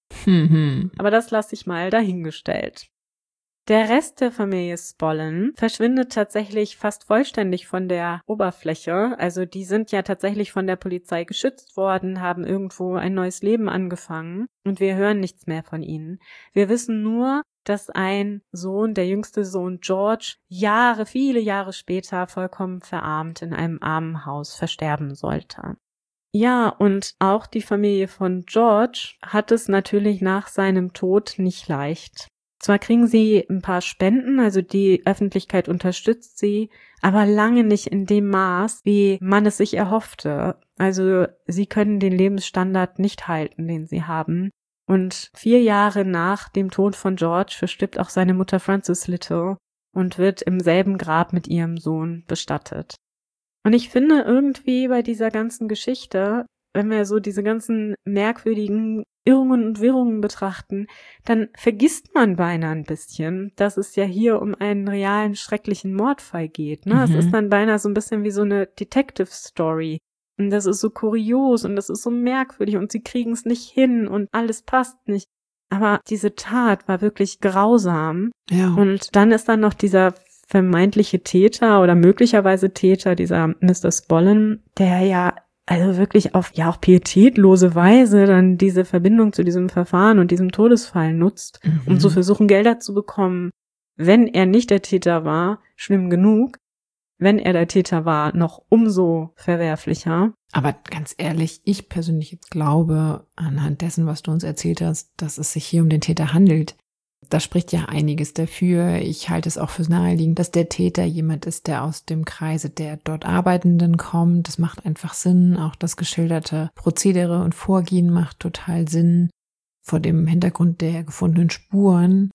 Aber das lasse ich mal dahingestellt. Der Rest der Familie Spollen verschwindet tatsächlich fast vollständig von der Oberfläche. Also die sind ja tatsächlich von der Polizei geschützt worden, haben irgendwo ein neues Leben angefangen und wir hören nichts mehr von ihnen. Wir wissen nur, dass ein Sohn, der jüngste Sohn George, viele Jahre später vollkommen verarmt in einem Armenhaus versterben sollte. Ja, und auch die Familie von George hat es natürlich nach seinem Tod nicht leicht. Zwar kriegen sie ein paar Spenden, also die Öffentlichkeit unterstützt sie, aber lange nicht in dem Maß, wie man es sich erhoffte. Also sie können den Lebensstandard nicht halten, den sie haben. Und 4 Jahre nach dem Tod von George verstirbt auch seine Mutter Frances Little und wird im selben Grab mit ihrem Sohn bestattet. Und ich finde irgendwie bei dieser ganzen Geschichte, wenn wir so diese ganzen merkwürdigen Irrungen und Wirrungen betrachten, dann vergisst man beinahe ein bisschen, dass es ja hier um einen realen, schrecklichen Mordfall geht. Ne? Es ist dann beinahe so ein bisschen wie so eine Detective-Story. Und das ist so kurios und das ist so merkwürdig und sie kriegen es nicht hin und alles passt nicht. Aber diese Tat war wirklich grausam. Ja. Und dann ist dann noch dieser vermeintliche Täter oder möglicherweise Täter, dieser Mr. Spollen, der ja also wirklich auf auch pietätlose Weise dann diese Verbindung zu diesem Verfahren und diesem Todesfall nutzt, um zu versuchen, Gelder zu bekommen. Wenn er nicht der Täter war, schlimm genug. Wenn er der Täter war, noch umso verwerflicher. Aber ganz ehrlich, ich persönlich jetzt glaube, anhand dessen, was du uns erzählt hast, dass es sich hier um den Täter handelt. Da spricht ja einiges dafür. Ich halte es auch für naheliegend, dass der Täter jemand ist, der aus dem Kreise der dort Arbeitenden kommt. Das macht einfach Sinn. Auch das geschilderte Prozedere und Vorgehen macht total Sinn vor dem Hintergrund der gefundenen Spuren.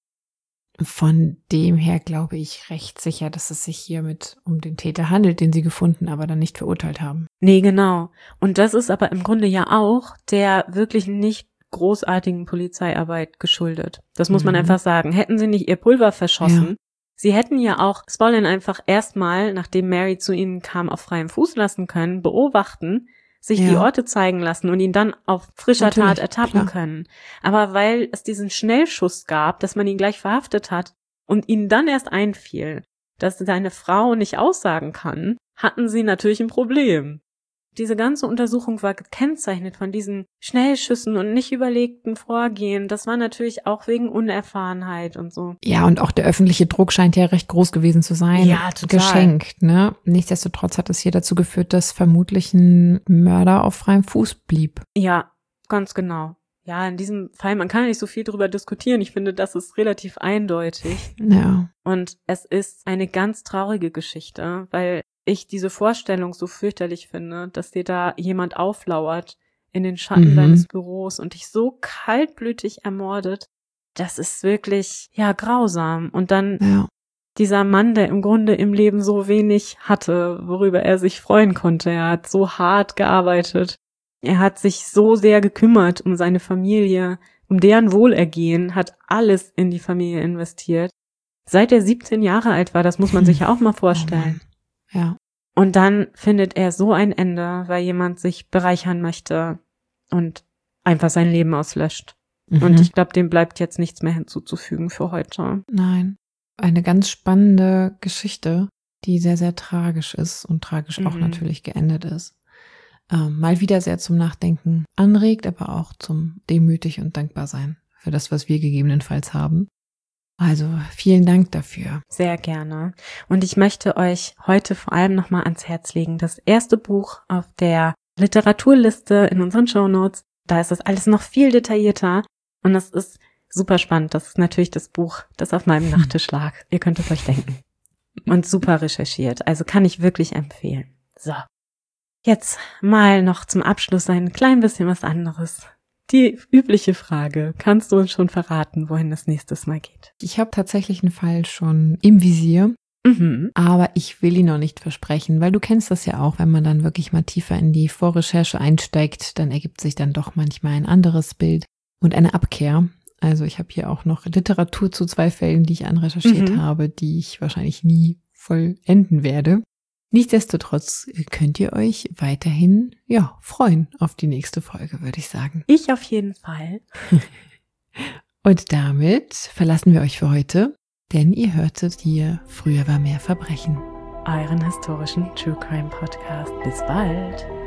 Von dem her glaube ich recht sicher, dass es sich hiermit um den Täter handelt, den sie gefunden, aber dann nicht verurteilt haben. Nee, genau. Und das ist aber im Grunde ja auch der wirklich nicht großartigen Polizeiarbeit geschuldet. Das muss man einfach sagen. Hätten sie nicht ihr Pulver verschossen, sie hätten ja auch Spollen einfach erstmal, nachdem Mary zu ihnen kam, auf freiem Fuß lassen können, beobachten, sich die Orte zeigen lassen und ihn dann auf frischer Tat ertappen können. Aber weil es diesen Schnellschuss gab, dass man ihn gleich verhaftet hat und ihnen dann erst einfiel, dass seine Frau nicht aussagen kann, hatten sie natürlich ein Problem. Diese ganze Untersuchung war gekennzeichnet von diesen Schnellschüssen und nicht überlegten Vorgehen. Das war natürlich auch wegen Unerfahrenheit und so. Ja, und auch der öffentliche Druck scheint ja recht groß gewesen zu sein. Ja, total. Geschenkt, ne? Nichtsdestotrotz hat es hier dazu geführt, dass vermutlich ein Mörder auf freiem Fuß blieb. Ja, ganz genau. Ja, in diesem Fall, man kann nicht so viel drüber diskutieren. Ich finde, das ist relativ eindeutig. Ja. Und es ist eine ganz traurige Geschichte, weil ich diese Vorstellung so fürchterlich finde, dass dir da jemand auflauert in den Schatten deines Büros und dich so kaltblütig ermordet. Das ist wirklich, ja, grausam. Und dann dieser Mann, der im Grunde im Leben so wenig hatte, worüber er sich freuen konnte. Er hat so hart gearbeitet. Er hat sich so sehr gekümmert um seine Familie, um deren Wohlergehen, hat alles in die Familie investiert. Seit er 17 Jahre alt war, das muss man sich ja auch mal vorstellen. Ja. Und dann findet er so ein Ende, weil jemand sich bereichern möchte und einfach sein Leben auslöscht. Und ich glaube, dem bleibt jetzt nichts mehr hinzuzufügen für heute. Nein. Eine ganz spannende Geschichte, die sehr, sehr tragisch ist und tragisch auch natürlich geendet ist. Mal wieder sehr zum Nachdenken anregt, aber auch zum demütig und dankbar sein für das, was wir gegebenenfalls haben. Also vielen Dank dafür. Sehr gerne. Und ich möchte euch heute vor allem nochmal ans Herz legen, das erste Buch auf der Literaturliste in unseren Shownotes. Da ist das alles noch viel detaillierter und das ist super spannend. Das ist natürlich das Buch, das auf meinem Nachttisch lag. Ihr könnt es euch denken. Und super recherchiert. Also kann ich wirklich empfehlen. So. Jetzt mal noch zum Abschluss ein klein bisschen was anderes. Die übliche Frage, kannst du uns schon verraten, wohin das nächstes Mal geht? Ich habe tatsächlich einen Fall schon im Visier, aber ich will ihn noch nicht versprechen, weil du kennst das ja auch, wenn man dann wirklich mal tiefer in die Vorrecherche einsteigt, dann ergibt sich dann doch manchmal ein anderes Bild und eine Abkehr. Also ich habe hier auch noch Literatur zu 2 Fällen, die ich anrecherchiert habe, die ich wahrscheinlich nie vollenden werde. Nichtsdestotrotz könnt ihr euch weiterhin, freuen auf die nächste Folge, würde ich sagen. Ich auf jeden Fall. Und damit verlassen wir euch für heute, denn ihr hörtet hier Früher war mehr Verbrechen. Euren historischen True Crime Podcast. Bis bald.